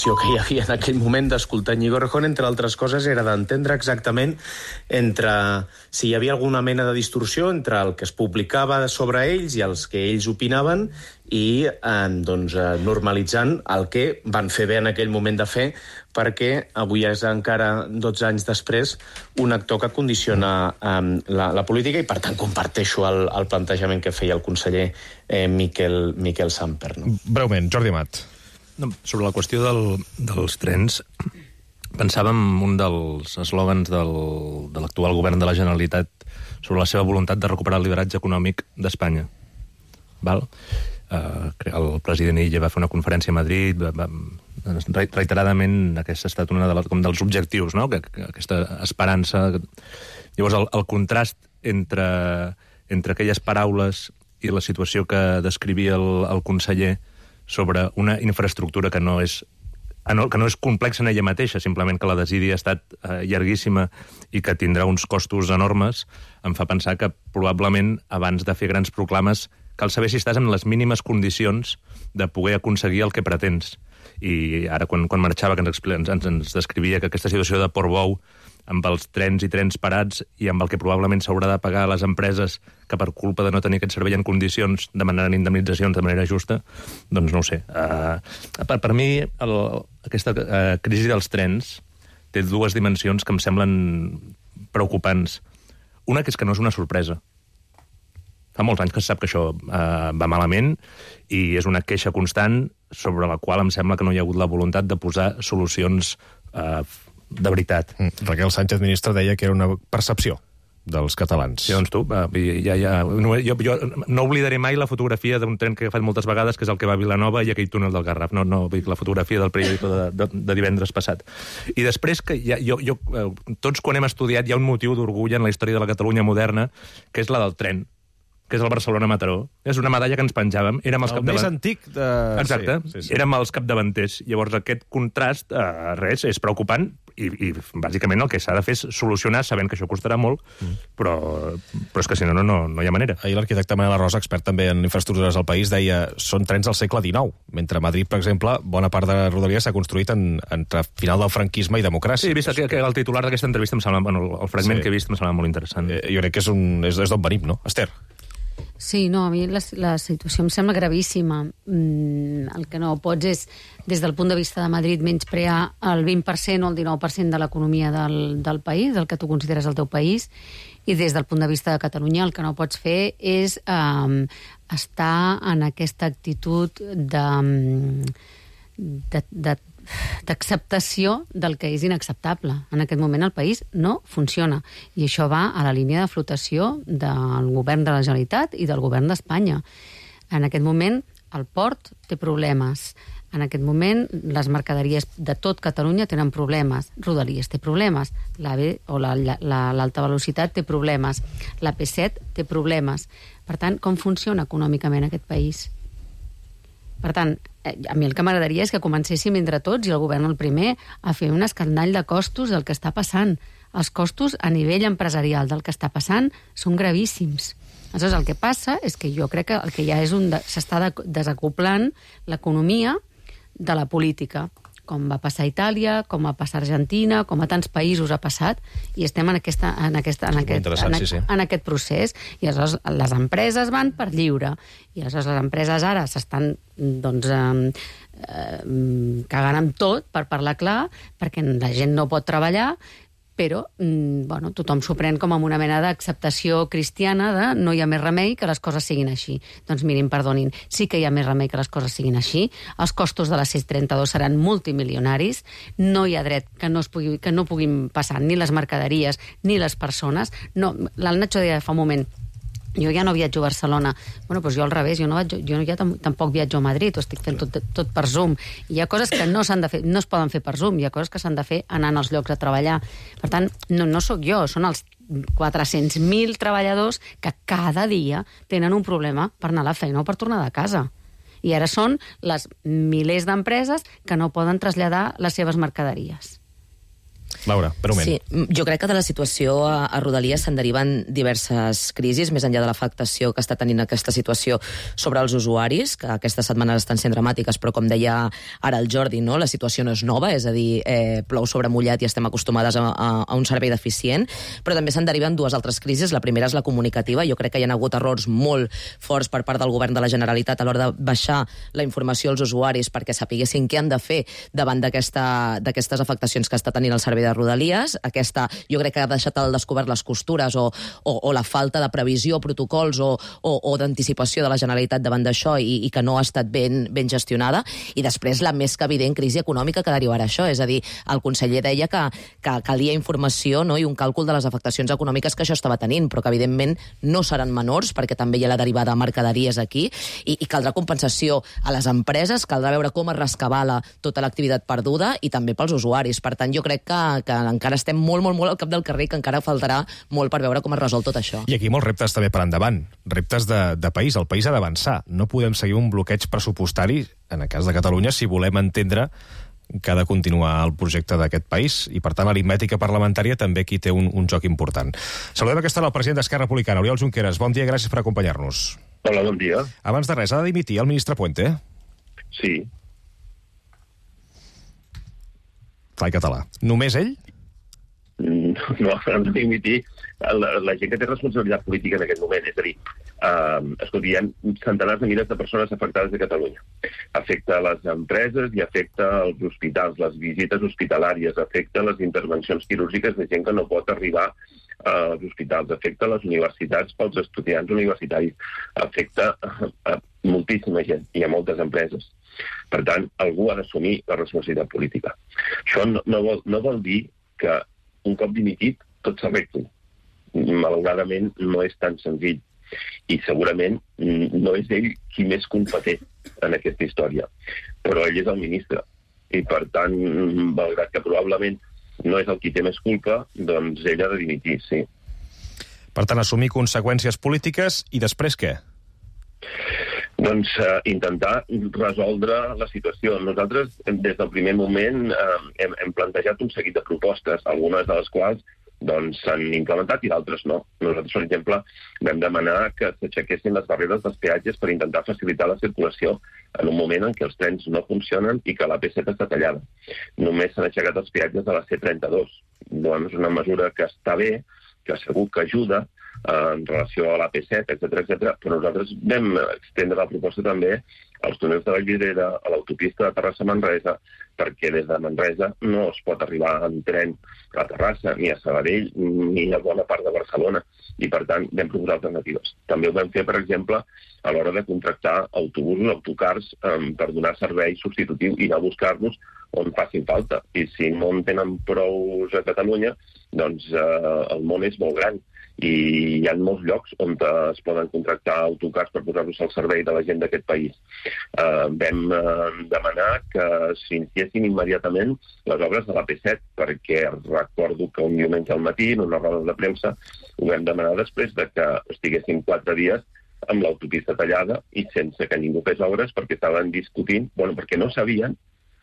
que hi havia en aquell moment d'escoltar Íñigo Errejón, entre altres coses, era d'entendre exactament si hi havia alguna mena de distorsió entre el que es publicava sobre ells i els que ells opinaven i normalitzant el que van fer bé en aquell moment de fer, perquè avui és encara 12 anys després un actor que condiciona la política i per tant comparteixo el plantejament que feia el conseller Miquel Samper. No? Breument, Jordi Amat. No, sobre la qüestió dels trens, pensàvem un dels eslògans de l'actual govern de la Generalitat sobre la seva voluntat de recuperar el lideratge econòmic d'Espanya. Val? El president Illa va fer una conferència a Madrid, reiteradament aquesta ha estat una dels objectius, no? Aquesta esperança. Llavors, el contrast entre aquelles paraules i la situació que descrivia el conseller sobre una infraestructura que no és complexa en ella mateixa, simplement que la desídia ha estat llarguíssima i que tindrà uns costos enormes, em fa pensar que probablement abans de fer grans proclames cal saber si estàs en les mínimes condicions de poder aconseguir el que pretens. I ara, quan marxava, que ens descrivia que aquesta situació de Portbou, amb els trens i trens parats i amb el que probablement s'haurà de pagar a les empreses que per culpa de no tenir aquest servei en condicions demanaran indemnitzacions de manera justa, doncs no ho sé. Per mi, aquesta crisi dels trens té dues dimensions que em semblen preocupants. Una, que és que no és una sorpresa. Fa molts anys que se sap que això va malament i és una queixa constant sobre la qual em sembla que no hi ha hagut la voluntat de posar solucions de veritat. Raquel Sánchez, ministra, deia que era una percepció dels catalans. Sí, doncs tu, jo no oblidaré mai la fotografia d'un tren que he fet moltes vegades, que és el que va a Vilanova i aquell túnel del Garraf, no la fotografia del periòdico de divendres passat. I després, que tots quan hem estudiat hi ha un motiu d'orgull en la història de la Catalunya moderna, que és la del tren, que és el Barcelona-Mataró. És una medalla que ens penjàvem. Érem els més antic de... Exacte. Sí. Érem els capdavanters. Llavors, aquest contrast, és preocupant i bàsicament el que s'ha de fer és solucionar, sabent que això costarà molt, però és que si no hi ha manera. Ahir l'arquitecte Manel Arrosa, expert també en infraestructures al país, deia són trens del segle XIX, mentre a Madrid, per exemple, bona part de la rodalia s'ha construït entre final del franquisme i democràcia. Sí, he vist que el titular d'aquesta entrevista el fragment que he vist em sembla molt interessant. Jo crec que és d'on venim, no? Esther? Sí, no, a mi la situació em sembla gravíssima. El que no pots és, des del punt de vista de Madrid, menysprear el 20% o el 19% de l'economia del país, del que tu consideres el teu país, i des del punt de vista de Catalunya el que no pots fer és estar en aquesta actitud d'acceptació del que és inacceptable. En aquest moment el país no funciona. I això va a la línia de flotació del govern de la Generalitat i del govern d'Espanya. En aquest moment el port té problemes. En aquest moment les mercaderies de tot Catalunya tenen problemes. Rodalies té problemes. L'AVE o l'alta velocitat té problemes. La P7 té problemes. Per tant, com funciona econòmicament aquest país? Per tant, a mi el que m'agradaria és que comencéssim entre tots, i el govern el primer, a fer un escandall de costos del que està passant. Els costos a nivell empresarial del que està passant són gravíssims. Aleshores, el que passa és que jo crec que el que ja és s'està desacoplant l'economia de la política, com va passar a Itàlia, com va passar a Argentina, com a tants països ha passat, i estem en aquest procés. I aleshores les empreses van per lliure, i aleshores les empreses ara s'estan cagant amb tot, per parlar clar, perquè la gent no pot treballar, però tothom s'ho pren com una mena d'acceptació cristiana de no hi ha més remei que les coses siguin així. Doncs mirin, perdonin, sí que hi ha més remei que les coses siguin així. Els costos de la C32 seran multimilionaris, no hi ha dret que no puguin passar ni les mercaderies ni les persones. No, el Nacho deia fa un moment, jo ja no viatjo a Barcelona. Bueno, doncs jo al revés, jo ja tampoc viatjo a Madrid, ho estic fent tot per Zoom. I hi ha coses que no s'han de fer, no es poden fer per Zoom, hi ha coses que s'han de fer anant als llocs a treballar. Per tant, no sóc jo, són els 400.000 treballadors que cada dia tenen un problema per anar a la feina o per tornar de casa. I ara són les milers d'empreses que no poden traslladar les seves mercaderies. Laura, breument. Sí, jo crec que de la situació a Rodalies se'n deriven diverses crisis, més enllà de l'afectació que està tenint aquesta situació sobre els usuaris, que aquestes setmanes estan sent dramàtiques, però com deia ara el Jordi, no? La situació no és nova, és a dir, plou sobre mullat i estem acostumades a un servei deficient, però també se'n deriven dues altres crisis. La primera és la comunicativa. Jo crec que hi ha hagut errors molt forts per part del govern de la Generalitat a l'hora de baixar la informació als usuaris perquè sapiguessin què han de fer davant d'aquestes afectacions que està tenint el servei de Rodalies. Aquesta, jo crec que ha deixat al descobert les costures o la falta de previsió, protocols o d'anticipació de la Generalitat davant d'això i que no ha estat ben gestionada. I després la més que evident crisi econòmica que derivarà això. És a dir, el conseller deia que calia informació, no? I un càlcul de les afectacions econòmiques que això estava tenint, però que evidentment no seran menors, perquè també hi ha la derivada de mercaderies aquí, i caldrà compensació a les empreses, caldrà veure com es rescabala tota l'activitat perduda i també pels usuaris. Per tant, jo crec que encara estem molt al cap del carrer, que encara faltarà molt per veure com es resol tot això. I aquí molts reptes també per endavant. Reptes de país. El país ha d'avançar. No podem seguir un bloqueig pressupostari, en el cas de Catalunya, si volem entendre que ha de continuar el projecte d'aquest país, i per tant l'aritmètica parlamentària també aquí té un joc important. Saludem aquesta hora el president d'Esquerra Republicana, Oriol Junqueras. Bon dia, gràcies per acompanyar-nos. Hola, bon dia. Abans de res, ha de dimitir el ministre Puente? Sí. Clar i català. Només ell? No, ha de dimitir la gent que té responsabilitat política en aquest moment. És a dir, escolti, hi ha centenars de milers de persones afectades a Catalunya. Afecta les empreses i afecta els hospitals, les visites hospitalàries, afecta les intervencions quirúrgiques de gent que no pot arribar als hospitals, afecta les universitats pels estudiants universitaris, afecta a moltíssima gent i a moltes empreses. Per tant, algú ha d'assumir la responsabilitat política. Això no vol dir que un cop dimitit tot s'arregli. Malauradament no és tan senzill i segurament no és ell qui més culpa té en aquesta història, però ell és el ministre i per tant, malgrat que probablement no és el qui té més culpa, doncs ell ha de dimitir, sí. Per tant, assumir conseqüències polítiques i després què? Doncs intentar resoldre la situació. Nosaltres, des del primer moment, hem plantejat un seguit de propostes, algunes de les quals s'han implementat i d'altres no. Nosaltres, per exemple, vam demanar que s'aixequessin les barreres dels peatges per intentar facilitar la circulació en un moment en què els trens no funcionen i que la P7 està tallada. Només s'han aixecat els peatges de la C32. Doncs una mesura que està bé, que segur que ajuda en relació a la P7, etc. Però nosaltres vam extendre la proposta també als túnels de Vallvidrera, a l'autopista de Terrassa-Manresa, perquè des de Manresa no es pot arribar en tren a Terrassa, ni a Sabadell, ni a bona part de Barcelona, i per tant vam proposar alternatives. També ho vam fer, per exemple, a l'hora de contractar autobusos, autocars, per donar servei substitutiu i anar a buscar-los on facin falta. I si no en tenen prou a Catalunya, doncs el món és molt gran i hi ha molts llocs on es poden contractar autocars per posar-los al servei de la gent d'aquest país. Vam demanar que s'iniciessin immediatament les obres de la P7, perquè recordo que un diumenge al matí, en una roda de premsa, ho vam demanar després de que estiguessin 4 dies amb l'autopista tallada i sense que ningú fes obres, perquè estaven discutint, perquè no sabien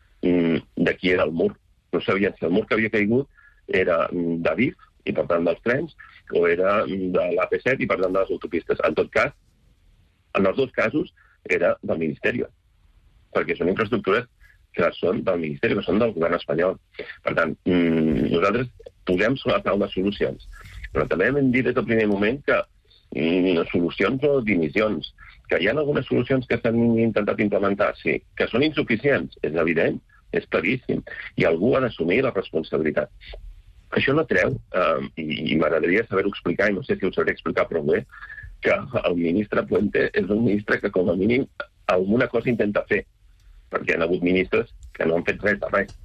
de qui era el mur. No sabien si el mur que havia caigut era d'Adif, i per tant dels trens, o era de l'AP7 i per tant de les autopistes. En tot cas, en els dos casos, era del Ministeri, perquè són infraestructures que són del Ministeri, que són del govern espanyol. Per tant, nosaltres posem sobre la taula solucions, però també hem dit des del primer moment que solucions o dimissions, que hi ha algunes solucions que s'han intentat implementar, sí, que són insuficients, és evident, és claríssim, i algú ha d'assumir la responsabilitat. Això no treu, i m'agradaria saber-ho explicar, i no sé si ho sabré explicar prou bé, que el ministre Puente és un ministre que com a mínim alguna cosa intenta fer, perquè hi ha hagut ministres que no han fet res de res.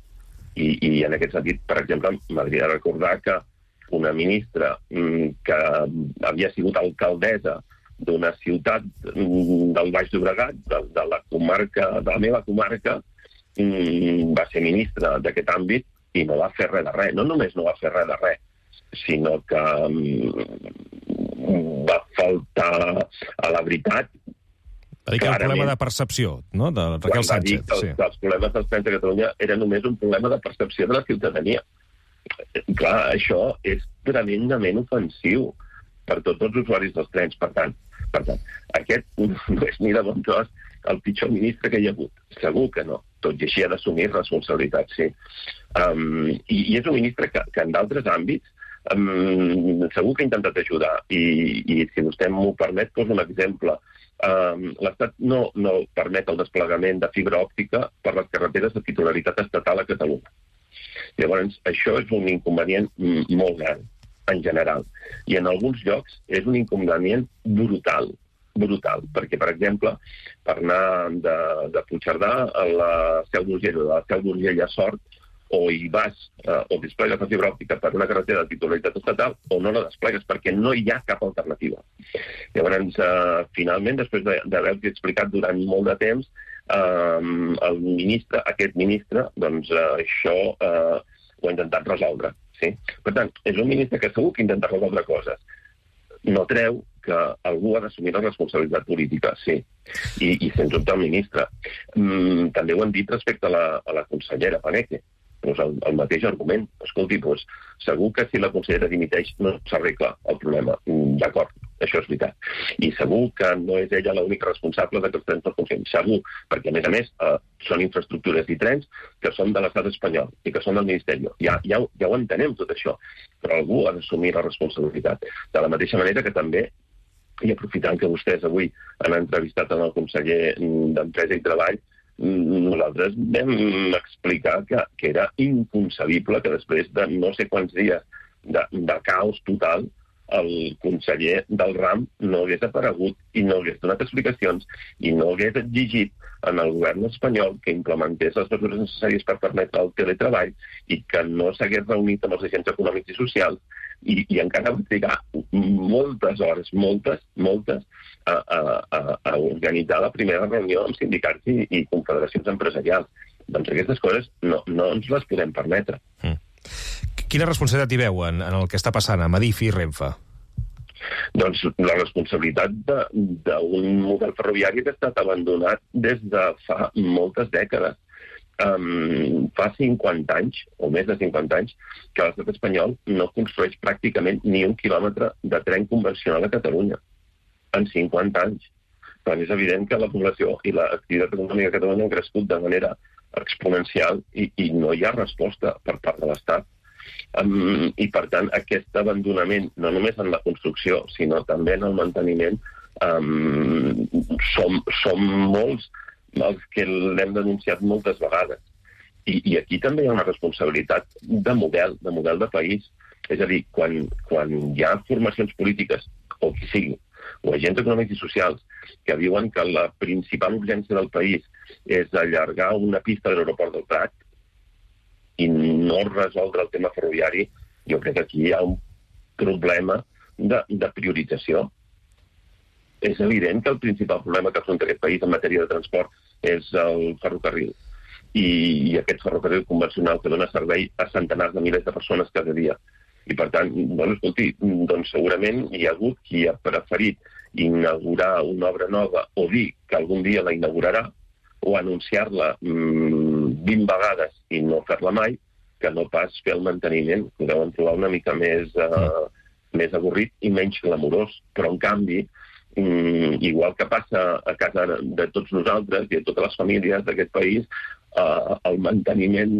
I en aquest sentit, per exemple, m'agradaria recordar que una ministra que havia sigut alcaldessa d'una ciutat del Baix Llobregat, de la comarca, de la meva comarca, va ser ministra d'aquest àmbit i no va fer res de res. No només no va fer res de res, sinó que va faltar a la veritat. Va dir que era un problema de percepció, no?, de Raquel Sánchez. Els problemes dels trens de Catalunya eren només un problema de percepció de la ciutadania. clar, això és tremendament ofensiu per tots els usuaris dels trens. Per tant, aquest no és ni de bon tros el pitjor ministre que hi ha hagut. Segur que no. Tot i així ha d'assumir responsabilitats, sí. I és un ministre que en d'altres àmbits segur que ha intentat ajudar. I si vostè m'ho permet, poso un exemple. L'Estat no permet el desplegament de fibra òptica per les carreteres de titularitat estatal a Catalunya. Llavors, això és un inconvenient molt gran, en general. I en alguns llocs és un inconvenient brutal, perquè, per exemple, per anar de Puigcerdà a la Seu d'Urgell o de la Seu d'Urgell a Sort, o hi vas o desplegues la fibra òptica per una carretera de titularitat estatal o no la desplegues, perquè no hi ha cap alternativa. Llavors, finalment, després d'haver-ho explicat durant molt de temps, aquest ministre, doncs això ho ha intentat resoldre. Sí? Per tant, és un ministre que segur que intenta resoldre coses. No treu que algú ha d'assumir la responsabilitat política, sí. I sens dubte el ministre. També ho han dit respecte a la consellera Paneque. Doncs el mateix argument. Escolti, doncs, segur que si la consellera dimiteix no s'arregla el problema. D'acord, això és veritat. I segur que no és ella l'única responsable que els trens no funcionin. Segur, perquè a més són infraestructures i trens que són de l'estat espanyol i que són del Ministeri. Ja ho entenem tot això, però algú ha d'assumir la responsabilitat. De la mateixa manera que també, i aprofitant que vostès avui han entrevistat el conseller d'Empresa i Treball, nosaltres vam explicar que era inconcebible que després de no sé quants dies de caos total el conseller del RAM no hagués aparegut i no hagués donat explicacions i no hagués exigit en el govern espanyol que implementés les mesures necessàries per permetre el teletreball i que no s'hagués reunit amb els agents econòmics i socials i encara va trigar moltes hores, moltes, a organitzar la primera reunió amb sindicats i confederacions empresarials. Doncs aquestes coses no ens les podem permetre. Quina responsabilitat hi veuen en el que està passant a Adif i Renfe? Doncs la responsabilitat d'un model ferroviari que ha estat abandonat des de fa moltes dècades. Fa 50 anys, o més de 50 anys, que l'estat espanyol no construeix pràcticament ni un quilòmetre de tren convencional a Catalunya. En 50 anys. Però és evident que la població i l'activitat econòmica a Catalunya han crescut de manera exponencial i no hi ha resposta per part de l'Estat. I, per tant, aquest abandonament, no només en la construcció, sinó també en el manteniment, som molts els que l'hem denunciat moltes vegades. I aquí també hi ha una responsabilitat de model de país. És a dir, quan hi ha formacions polítiques, o qui sigui, o agents econòmics i socials, que diuen que la principal urgència del país és allargar una pista de l'aeroport del Prat i no resoldre el tema ferroviari, jo crec que aquí hi ha un problema de priorització. És evident que el principal problema que afronta aquest país en matèria de transport és el ferrocarril. I aquest ferrocarril convencional que dona servei a centenars de milers de persones cada dia. I, per tant, escolti, doncs segurament hi ha hagut qui ha preferit inaugurar una obra nova o dir que algun dia la inaugurarà o anunciar-la 20 vegades i no fer-la mai, que no pas fer el manteniment, que ho deuen trobar una mica més avorrit i menys glamurós. Però, en canvi, igual que passa a casa de tots nosaltres i de totes les famílies d'aquest país, el manteniment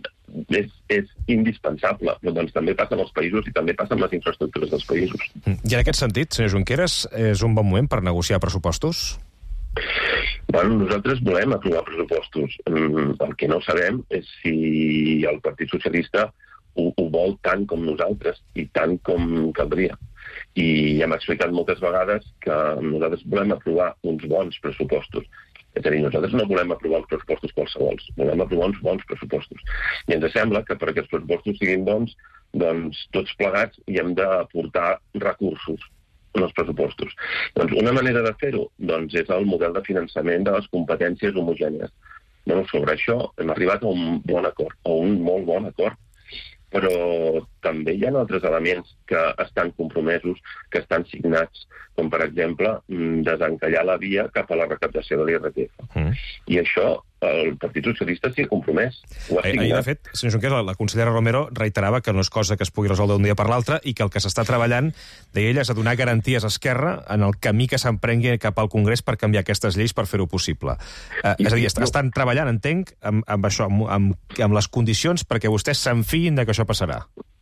és indispensable, però doncs també passa en els països i també passa en les infraestructures dels països. I en aquest sentit, senyor Junqueras, és un bon moment per negociar pressupostos? Bueno, nosaltres volem aprovar pressupostos. El que no sabem és si el Partit Socialista ho vol tant com nosaltres i tant com caldria. I hem explicat moltes vegades que nosaltres volem aprovar uns bons pressupostos. És a dir, nosaltres no volem aprovar els pressupostos qualsevols, volem aprovar uns bons pressupostos. I ens sembla que perquè els pressupostos siguin bons, doncs tots plegats hi hem d'aportar recursos en els pressupostos. Doncs una manera de fer-ho és el model de finançament de les competències homogènies. Sobre això hem arribat a un bon acord, a un molt bon acord. Però també hi ha altres elements que estan compromesos, que estan signats, com per exemple desencallar la via cap a la recaptació de l'IRPF. I això el Partit Socialista s'hi ha compromès. Ahir, de fet, senyor Junqueras, la consellera Romero reiterava que no és cosa que es pugui resoldre d'un dia per l'altre i que el que s'està treballant, deia ella, és a donar garanties a Esquerra en el camí que s'emprengui cap al Congrés per canviar aquestes lleis per fer-ho possible. És a dir, estan treballant, entenc, amb això, amb les condicions perquè vostès s'enfiïn que això passarà.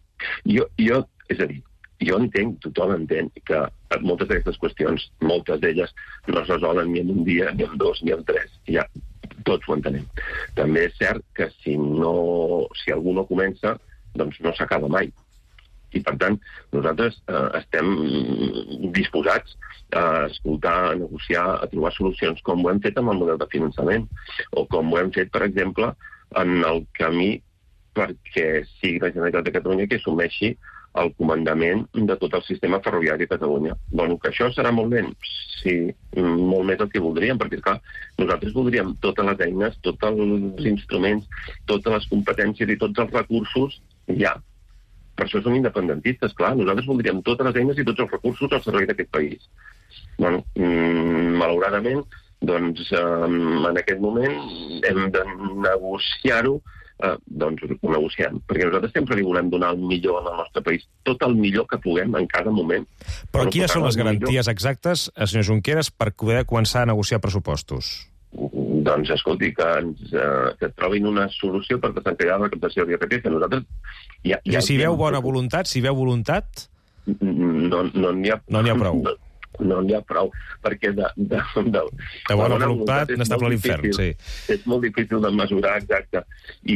És a dir, jo entenc, tothom entén, que moltes d'aquestes qüestions, moltes d'elles, no es resolen ni en un dia, ni en dos, ni en tres. Ja, tots ho entenem. També és cert que si algú no comença, doncs no s'acaba mai. I, per tant, nosaltres estem disposats a escoltar, a negociar, a trobar solucions, com ho hem fet amb el model de finançament, o com ho hem fet, per exemple, en el camí perquè sigui la Generalitat de Catalunya que assumeixi el comandament de tot el sistema ferroviari a Catalunya. Bueno, que això serà molt lent? Sí, molt més del que voldríem, perquè, clar, nosaltres voldríem totes les eines, tots els instruments, totes les competències i tots els recursos ja. Per això som independentistes, clar. Nosaltres voldríem totes les eines i tots els recursos al servei d'aquest país. Bueno, malauradament, doncs, en aquest moment hem de negociar-ho, doncs ho negociem, perquè nosaltres sempre li volem donar el millor al nostre país, tot el millor que puguem en cada moment. Però quines són les garanties exactes, senyor Junqueras, per poder començar a negociar pressupostos? Doncs, escolti, que trobin una solució per desencallar la recaptació de l'IRPF. Nosaltres... Si veu bona voluntat, si veu voluntat... No n'hi ha prou. No n'hi ha prou, perquè de bona voluntat n'està ple l'infern, sí. És molt difícil de mesurar, exacte.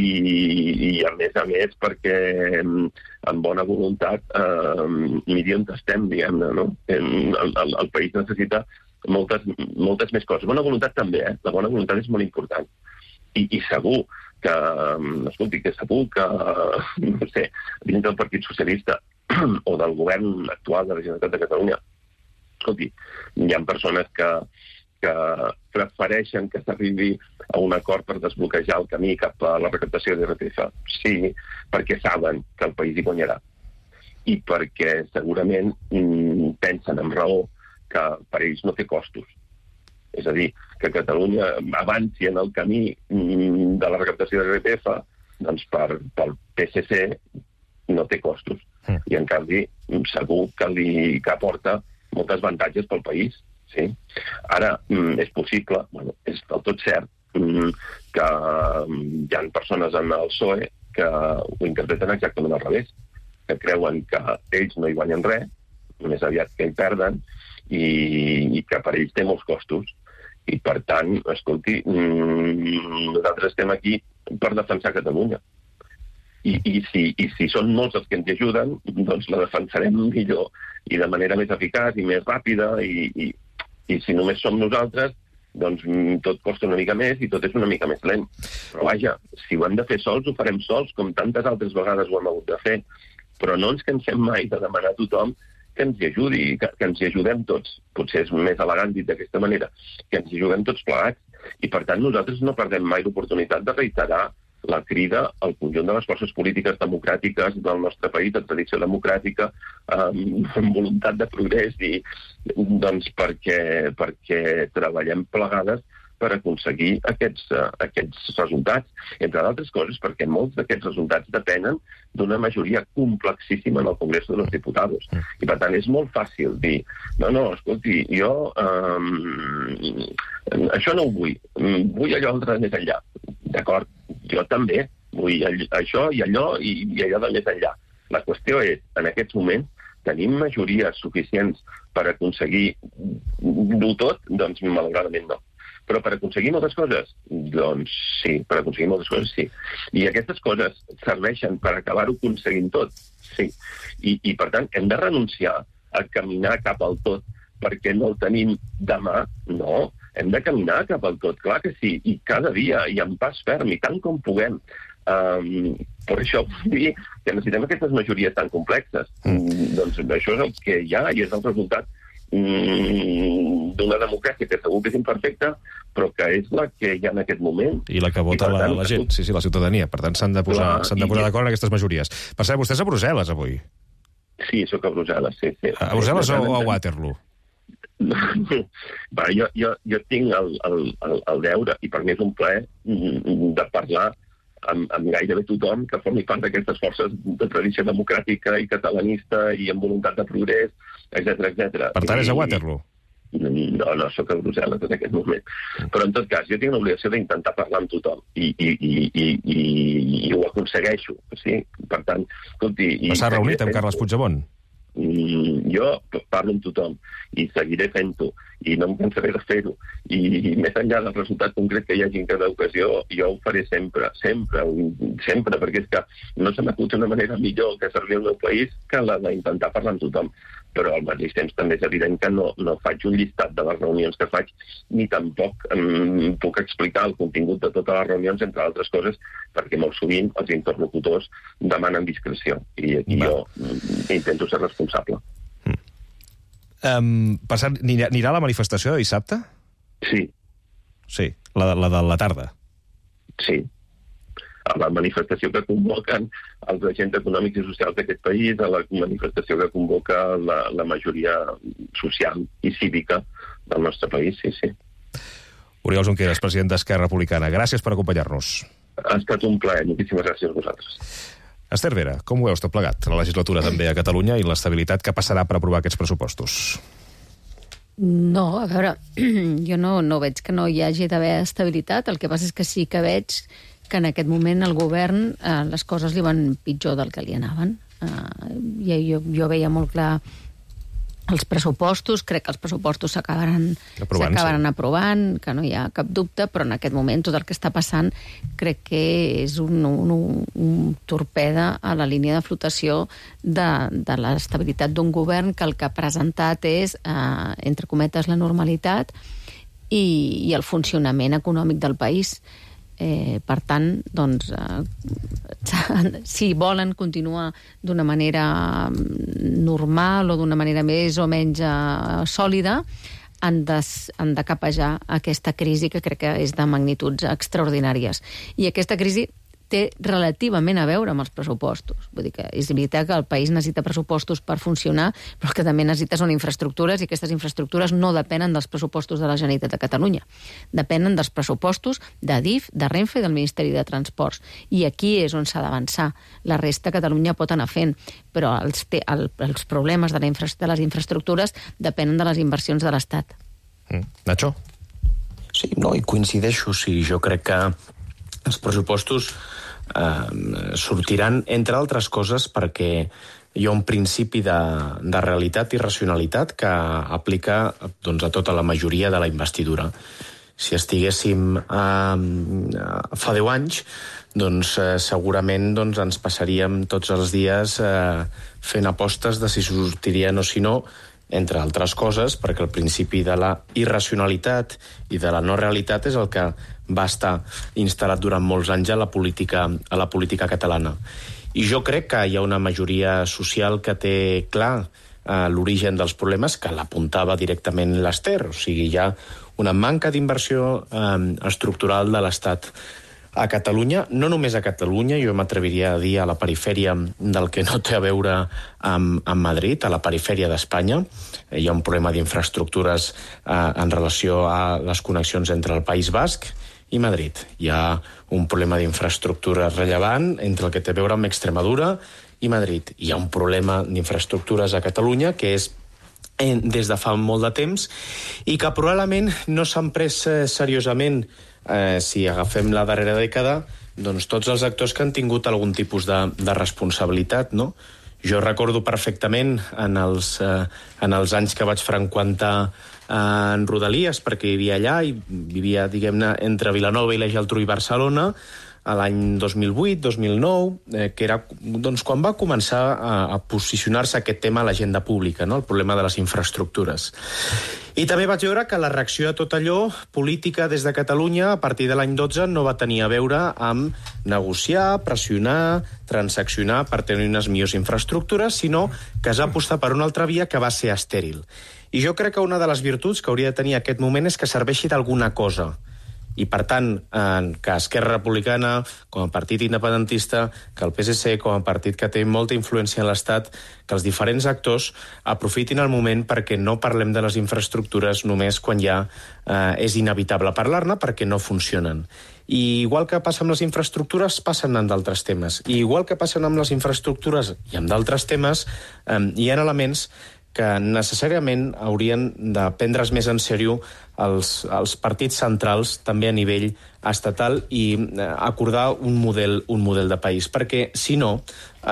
I a més, perquè amb bona voluntat miri on estem, diguem-ne, no? El país necessita moltes més coses. Bona voluntat també, La bona voluntat és molt important. I segur que, escolti, no sé, dins del Partit Socialista o del govern actual de la Generalitat de Catalunya, escolti, hi ha persones que prefereixen que s'arribi a un acord per desbloquejar el camí cap a la recaptació de l'IRPF. Sí, perquè saben que el país hi guanyarà. I perquè segurament pensen amb raó que per ells no té costos. És a dir, que Catalunya avanci en el camí de la recaptació de l'IRPF, doncs pel PSC no té costos. I en canvi segur que aporta moltes avantatges pel país. Sí? Ara, és possible, és del tot cert, que hi ha persones en el PSOE que ho interpreten exactament al revés, que creuen que ells no hi guanyen res, més aviat que hi perden, i que per ells té molts costos. I, per tant, escolti, nosaltres estem aquí per defensar Catalunya. I si són molts els que ens ajuden, doncs la defensarem millor i de manera més eficaç i més ràpida, i si només som nosaltres, doncs tot costa una mica més i tot és una mica més lent. Però vaja, si ho hem de fer sols, ho farem sols, com tantes altres vegades ho hem hagut de fer. Però no ens cansem mai de demanar a tothom que ens hi ajudi, que ens hi ajudem tots. Potser és més elegant dit d'aquesta manera, que ens hi ajudem tots plegats. I per tant nosaltres no perdem mai l'oportunitat de reiterar la crida al conjunt de les forces polítiques democràtiques del nostre país, de tradició democràtica, amb voluntat de progrés, i doncs perquè treballem plegades per aconseguir aquests resultats. Entre d'altres coses, perquè molts d'aquests resultats depenen d'una majoria complexíssima en el Congrés de los Diputados. I, per tant, és molt fàcil dir, no, escolti, jo això no ho vull, vull allò altre més enllà. D'acord, jo també vull això i allò i allò de més enllà. La qüestió és, en aquests moments, tenim majories suficients per aconseguir-ho tot? Doncs malauradament no. Però per aconseguir moltes coses? Doncs sí, per aconseguir moltes coses sí. I aquestes coses serveixen per acabar-ho aconseguint tot? Sí. I per tant, hem de renunciar a caminar cap al tot perquè no el tenim demà? No. Hem de caminar cap al tot, clar que sí, i cada dia, i amb pas ferm, i tant com puguem. Per això vull dir que necessitem aquestes majories tan complexes. Doncs això és el que hi ha, i és el resultat d'una democràcia que segur que és imperfecta, però que és la que hi ha en aquest moment. I la que vota la gent, sí, la ciutadania. Per tant, s'han de posar d'acord en aquestes majories. Per cert, vostè és a Brussel·les, avui? Sí, sóc a Brussel·les, sí. A Brussel·les o a Waterloo? Jo tinc el deure, i per mi és un plaer, de parlar amb gairebé tothom que formi part d'aquestes forces de tradició democràtica i catalanista i amb voluntat de progrés, etc. Per tant, és a Waterloo. No, sóc a Brussel·les en aquest moment. Però, en tot cas, jo tinc l'obligació d'intentar parlar amb tothom i ho aconsegueixo. Sí? Per tant, escolti... S'ha reunit amb Carles Puigdemont? Jo parlo amb tothom i seguiré fent-ho i no em cansaré de fer-ho i més enllà del resultat concret que hi hagi en cada ocasió, jo ho faré sempre, perquè és que no se m'acut una manera millor que servir al meu país que la d'intentar parlar amb tothom. Però al mateix temps també és evident que no faig un llistat de les reunions que faig, ni tampoc puc explicar el contingut de totes les reunions, entre altres coses, perquè molt sovint els interlocutors demanen discreció i jo intento ser responsable. Anirà a la manifestació de dissabte? Sí. Sí, la de la tarda. Sí. A la manifestació que convoquen els agents econòmics i socials d'aquest país, a la manifestació que convoca la majoria social i cívica del nostre país, sí. Oriol Junqueras, president d'Esquerra Republicana, gràcies per acompanyar-nos. Ha estat un plaer, moltíssimes gràcies a vosaltres. Esther Vera, com ho veus tot plegat? La legislatura també a Catalunya i l'estabilitat que passarà per aprovar aquests pressupostos? No, a veure, jo no veig que no hi hagi d'haver estabilitat, el que passa és que sí que veig que en aquest moment el govern les coses li van pitjor del que li anaven. Jo veia molt clar els pressupostos, crec que els pressupostos s'acabaran aprovant, que no hi ha cap dubte, però en aquest moment tot el que està passant crec que és un torpeda a la línia de flotació de l'estabilitat d'un govern que el que ha presentat és, entre cometes, la normalitat i el funcionament econòmic del país. Per tant, doncs, si volen continuar d'una manera normal o d'una manera més o menys sòlida, han de capejar aquesta crisi que crec que és de magnituds extraordinàries. I aquesta crisi té relativament a veure amb els pressupostos. Vull dir que és veritat que el país necessita pressupostos per funcionar, però el que també necessita són infraestructures, i aquestes infraestructures no depenen dels pressupostos de la Generalitat de Catalunya. Depenen dels pressupostos d'Adif, de Renfe i del Ministeri de Transports. I aquí és on s'ha d'avançar. La resta Catalunya pot anar fent, però els problemes de les infraestructures depenen de les inversions de l'Estat. Nacho? Sí, no, i coincideixo. Sí, jo crec que els pressupostos sortiran, entre altres coses, perquè hi ha un principi de realitat i racionalitat que aplica doncs, a tota la majoria de la investidura. Si estiguéssim fa 10 anys, doncs segurament ens passaríem tots els dies fent apostes de si sortirien o si no, entre altres coses, perquè el principi de la irracionalitat i de la no realitat és el que va estar instal·lat durant molts anys a la política catalana. I jo crec que hi ha una majoria social que té clar l'origen dels problemes, que l'apuntava directament l'Esther. O sigui, hi ha una manca d'inversió estructural de l'Estat a Catalunya, no només a Catalunya, jo m'atreviria a dir a la perifèria del que no té a veure amb Madrid, a la perifèria d'Espanya. Hi ha un problema d'infraestructures en relació a les connexions entre el País Basc i Madrid. Hi ha un problema d'infraestructures rellevant entre el que té a veure amb Extremadura i Madrid. Hi ha un problema d'infraestructures a Catalunya que és des de fa molt de temps i que probablement no s'han pres seriosament. Si agafem la darrera dècada, doncs tots els actors que han tingut algun tipus de responsabilitat, no? Jo recordo perfectament en els anys que vaig freqüentar en Rodalies, perquè vivia allà i vivia, diguem-ne, entre Vilanova i la Geltrú i Barcelona, a l'any 2008-2009, que era doncs, quan va començar a posicionar-se aquest tema a l'agenda pública, no? El problema de les infraestructures. I també vaig veure que la reacció a tot allò política des de Catalunya a partir de l'any 12 no va tenir a veure amb negociar, pressionar, transaccionar per tenir unes millors infraestructures, sinó que es va apostar per una altra via que va ser estèril. I jo crec que una de les virtuts que hauria de tenir aquest moment és que serveixi d'alguna cosa. I, per tant, que Esquerra Republicana, com a partit independentista, que el PSC, com a partit que té molta influència en l'Estat, que els diferents actors aprofitin el moment perquè no parlem de les infraestructures només quan ja és inevitable parlar-ne perquè no funcionen. I igual que passa amb les infraestructures, passen amb d'altres temes. I igual que passen amb les infraestructures i amb d'altres temes, hi ha elements que necessàriament haurien de prendre's més en sèrio els partits centrals, també a nivell estatal, i acordar un model de país. Perquè, si no,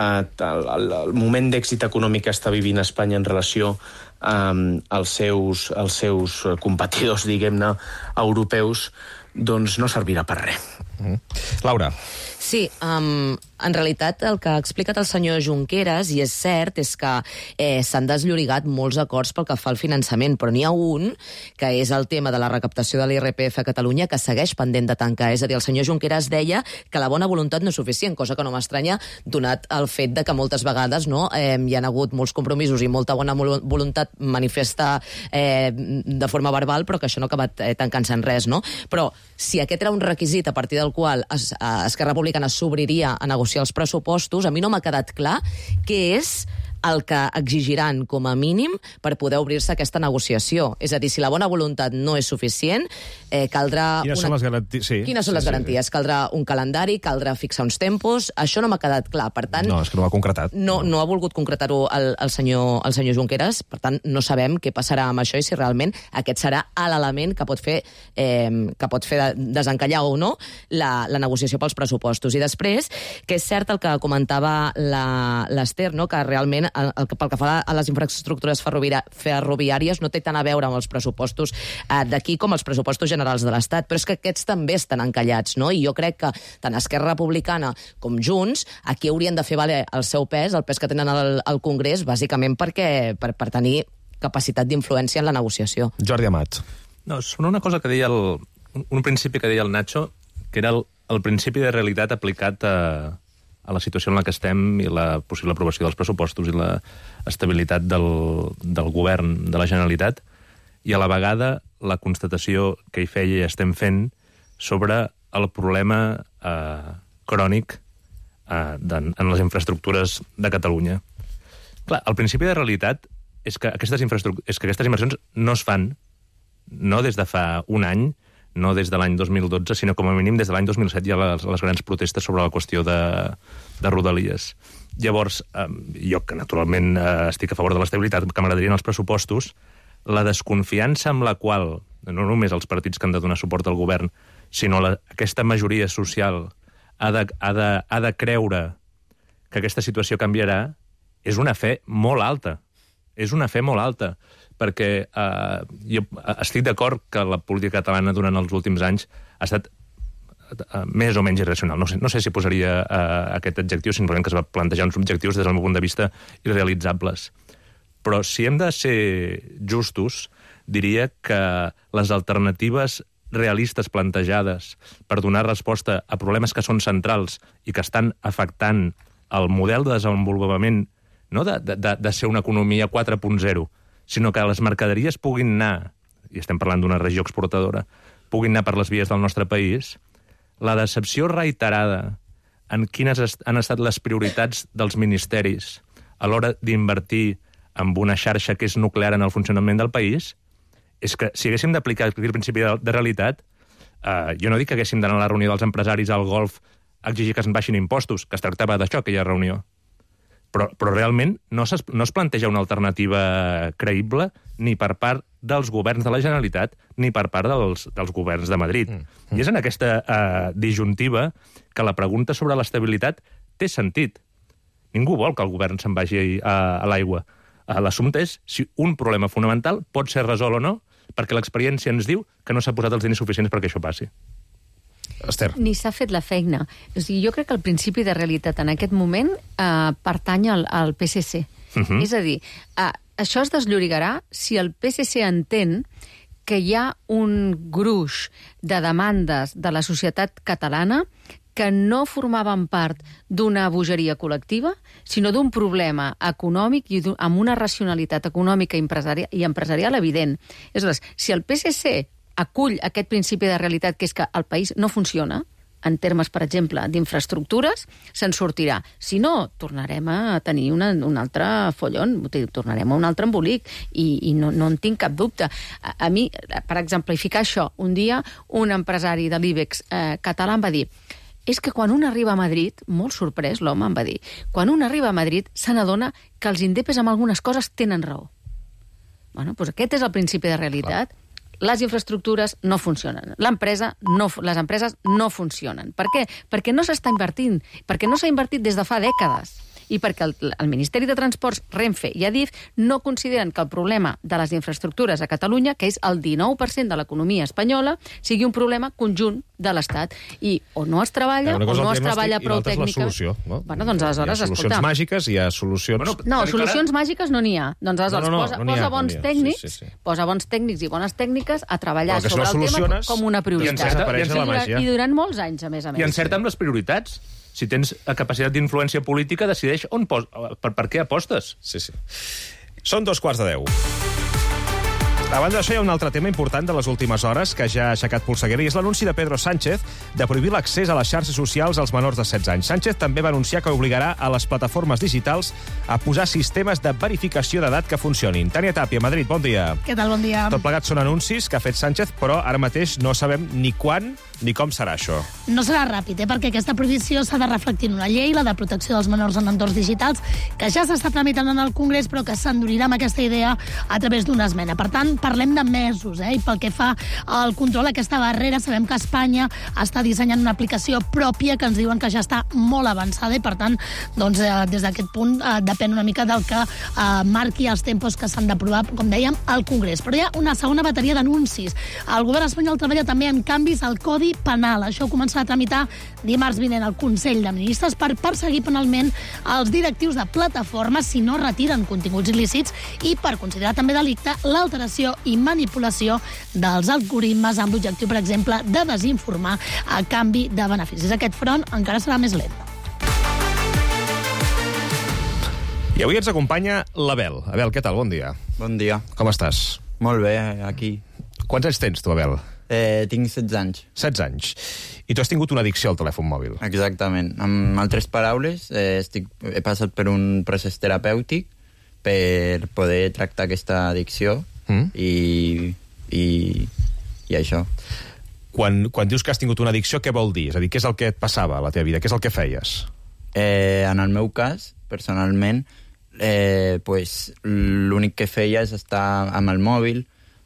el moment d'èxit econòmic que està vivint Espanya en relació als seus competidors, diguem-ne, europeus, doncs no servirà per res. Laura. Sí, en realitat el que ha explicat el senyor Junqueras, i és cert, és que s'han desllorigat molts acords pel que fa al finançament, però n'hi ha un, que és el tema de la recaptació de l'IRPF a Catalunya, que segueix pendent de tancar. És a dir, el senyor Junqueras deia que la bona voluntat no és suficient, cosa que no m'estranya, donat el fet de que moltes vegades hi ha hagut molts compromisos i molta bona voluntat manifesta de forma verbal, però que això no ha acabat tancant-se en res, no? Però si aquest era un requisit a partir del qual Esquerra Republicana s'obriria a negociar els pressupostos, a mi no m'ha quedat clar què és el que exigiran com a mínim per poder obrir-se aquesta negociació. És a dir, si la bona voluntat no és suficient, caldrà... Quines són les garanties? Sí, Quines són les garanties? Sí. Caldrà un calendari, caldrà fixar uns tempos... Això no m'ha quedat clar, per tant... No, és que no ho ha concretat. No ha volgut concretar-ho el senyor Junqueras, per tant, no sabem què passarà amb això i si realment aquest serà l'element que pot fer desencallar o no la negociació pels pressupostos. I després, que és cert el que comentava l'Ester, no? Que realment pel que fa a les infraestructures ferroviàries no té tant a veure amb els pressupostos d'aquí com els pressupostos generals de l'Estat, però és que aquests també estan encallats, no? I jo crec que tant Esquerra Republicana com Junts aquí haurien de fer valer el seu pes, el pes que tenen al Congrés, bàsicament per tenir capacitat d'influència en la negociació. Jordi Amat. No, sobre una cosa que deia un principi que deia el Nacho, que era el principi de realitat aplicat a la situació en la que estem i la possible aprovació dels pressupostos i l'estabilitat del govern de la Generalitat, i a la vegada la constatació que hi feia i estem fent sobre el problema crònic en les infraestructures de Catalunya. Clar, el principi de realitat és que aquestes inversions no es fan, no des de fa un any, no des de l'any 2012, sinó com a mínim des de l'any 2007 hi ha les grans protestes sobre la qüestió de Rodalies. Llavors, jo que naturalment estic a favor de l'estabilitat, que m'agradarien els pressupostos, la desconfiança amb la qual, no només els partits que han de donar suport al govern, sinó aquesta majoria social ha de creure que aquesta situació canviarà, és una fe molt alta. És una fe molt alta, perquè jo estic d'acord que la política catalana durant els últims anys ha estat més o menys irracional. No sé si posaria aquest adjectiu, simplement que es va plantejar uns objectius des del meu punt de vista irrealitzables. Però si hem de ser justos, diria que les alternatives realistes plantejades per donar resposta a problemes que són centrals i que estan afectant el model de desenvolupament, no de ser una economia 4.0, sinó que les mercaderies puguin anar, i estem parlant d'una regió exportadora, puguin anar per les vies del nostre país, la decepció reiterada en quines han estat les prioritats dels ministeris a l'hora d'invertir en una xarxa que és nuclear en el funcionament del país, és que si haguéssim d'aplicar el principi de realitat, jo no dic que haguéssim d'anar a la reunió dels empresaris al Golf a exigir que se'n baixin impostos, que es tractava d'això, aquella reunió. Però realment no es planteja una alternativa creïble ni per part dels governs de la Generalitat ni per part dels governs de Madrid. I és en aquesta disjuntiva que la pregunta sobre l'estabilitat té sentit. Ningú vol que el govern se'n vagi a l'aigua. L'assumpte és si un problema fonamental pot ser resolt o no, perquè l'experiència ens diu que no s'ha posat els diners suficients perquè això passi. Esther. Ni s'ha fet la feina. O sigui, jo crec que el principi de realitat en aquest moment pertany al PSC. És a dir, això es desllorigarà si el PSC entén que hi ha un gruix de demandes de la societat catalana que no formaven part d'una bogeria col·lectiva, sinó d'un problema econòmic i amb una racionalitat econòmica i empresarial evident. És a dir, si el PSC acull aquest principi de realitat, que és que el país no funciona, en termes, per exemple, d'infraestructures, se'n sortirà. Si no, tornarem a tenir un altre follon, tornarem a un altre embolic, i no en tinc cap dubte. A mi, per exemplificar això, un dia un empresari de l'IBEX català em va dir: és que quan un arriba a Madrid, molt sorprès l'home em va dir, quan un arriba a Madrid se n'adona que els indepes amb algunes coses tenen raó. Bueno, doncs aquest és el principi de realitat. Clar. Les infraestructures no funcionen. Les empreses no funcionen. Per què? Perquè no s'està invertint. Perquè no s'ha invertit des de fa dècades. I perquè el Ministeri de Transports, Renfe i Adif no consideren que el problema de les infraestructures a Catalunya, que és el 19% de l'economia espanyola, sigui un problema conjunt de l'Estat. I o no es treballa, o no es treballa prou tècnica... La solució, no? Bueno, doncs aleshores, hi ha solucions màgiques, hi ha solucions... No, solucions màgiques no n'hi ha. Doncs aleshores posa bons tècnics, posa bons tècnics i bones tècniques a treballar sobre el tema com una prioritat. I durant molts anys, a més a més. I encerta amb les prioritats. Si tens capacitat d'influència política, decideix per què apostes. Sí. Són 2:15. A banda d'això, hi ha un altre tema important de les últimes hores que ja ha aixecat polseguera, i és l'anunci de Pedro Sánchez de prohibir l'accés a les xarxes socials als menors de 16 anys. Sánchez també va anunciar que obligarà a les plataformes digitals a posar sistemes de verificació d'edat que funcionin. Tània Tàpia, Madrid, bon dia. Què tal, bon dia? Tot plegat són anuncis que ha fet Sánchez, però ara mateix no sabem ni quan ni com serà això. No serà ràpid, perquè aquesta prohibició s'ha de reflectir en una llei, la de protecció dels menors en entorns digitals, que ja s'està tramitant en el Congrés, però que s'endurirà amb aquesta idea a través d'una esmena. Per tant, parlem de mesos, I pel que fa al control d'aquesta barrera, sabem que Espanya està dissenyant una aplicació pròpia que ens diuen que ja està molt avançada, i per tant, doncs, des d'aquest punt depèn una mica del que marqui els tempos que s'han d'aprovar, com dèiem, al Congrés. Però hi ha una segona bateria d'anuncis. El govern espanyol treballa també en canvis al Codi Penal. Això començarà a tramitar dimarts vinent al Consell de Ministres per perseguir penalment els directius de plataformes si no retiren continguts il·lícits, i per considerar també delicte l'alteració i manipulació dels algoritmes amb l'objectiu, per exemple, de desinformar a canvi de beneficis. Aquest front encara serà més lent. I avui ens acompanya l'Abel. Abel, què tal? Bon dia. Bon dia. Com estàs? Molt bé, aquí. Quants anys tens, tu, Abel? Tinc 16 anys. 16 anys. I tu has tingut una addicció al telèfon mòbil. Exactament. Amb altres paraules, he passat per un procés terapèutic per poder tractar aquesta addicció i això. Quan dius que has tingut una addicció, què vol dir? És a dir, què és el que et passava a la teva vida? Què és el que feies? En el meu cas, personalment, l'únic que feia és estar amb el mòbil,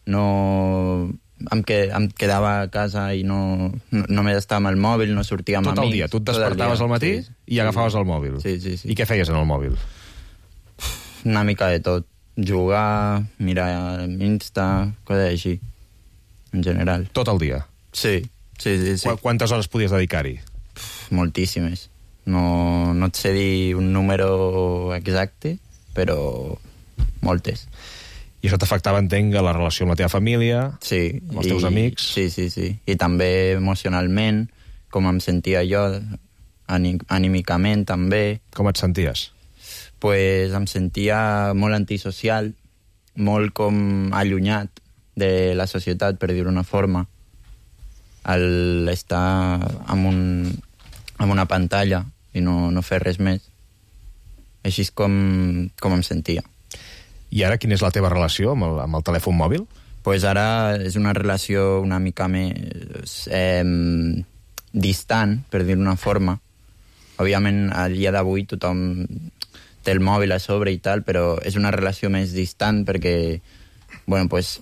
em quedava a casa i només estava amb el mòbil, no sortia amb amics. Tot el dia? Tu et despertaves al matí i agafaves el mòbil? Sí. I què feies en el mòbil? Una mica de tot. Jugar, mirar Insta, coses així, en general. Tot el dia? Sí. Quantes hores podies dedicar-hi? Moltíssimes. No et sé dir un número exacte, però moltes. I això t'afectava, entenc, a la relació amb la teva família, amb els teus amics? Sí. I també emocionalment, com em sentia jo, anímicament també. Com et senties? Pues em sentia molt antisocial, molt com allunyat de la societat, per dir-ho d'una forma, al estar amb una pantalla i no fer res més. Així és com em sentia. I ara quina és la teva relació amb el telèfon mòbil? Pues ara és una relació una mica més distant, per dir-ho d'una forma. Òbviament, al dia d'avui tothom té el mòbil a sobre i tal, però és una relació més distant perquè, bueno, pues,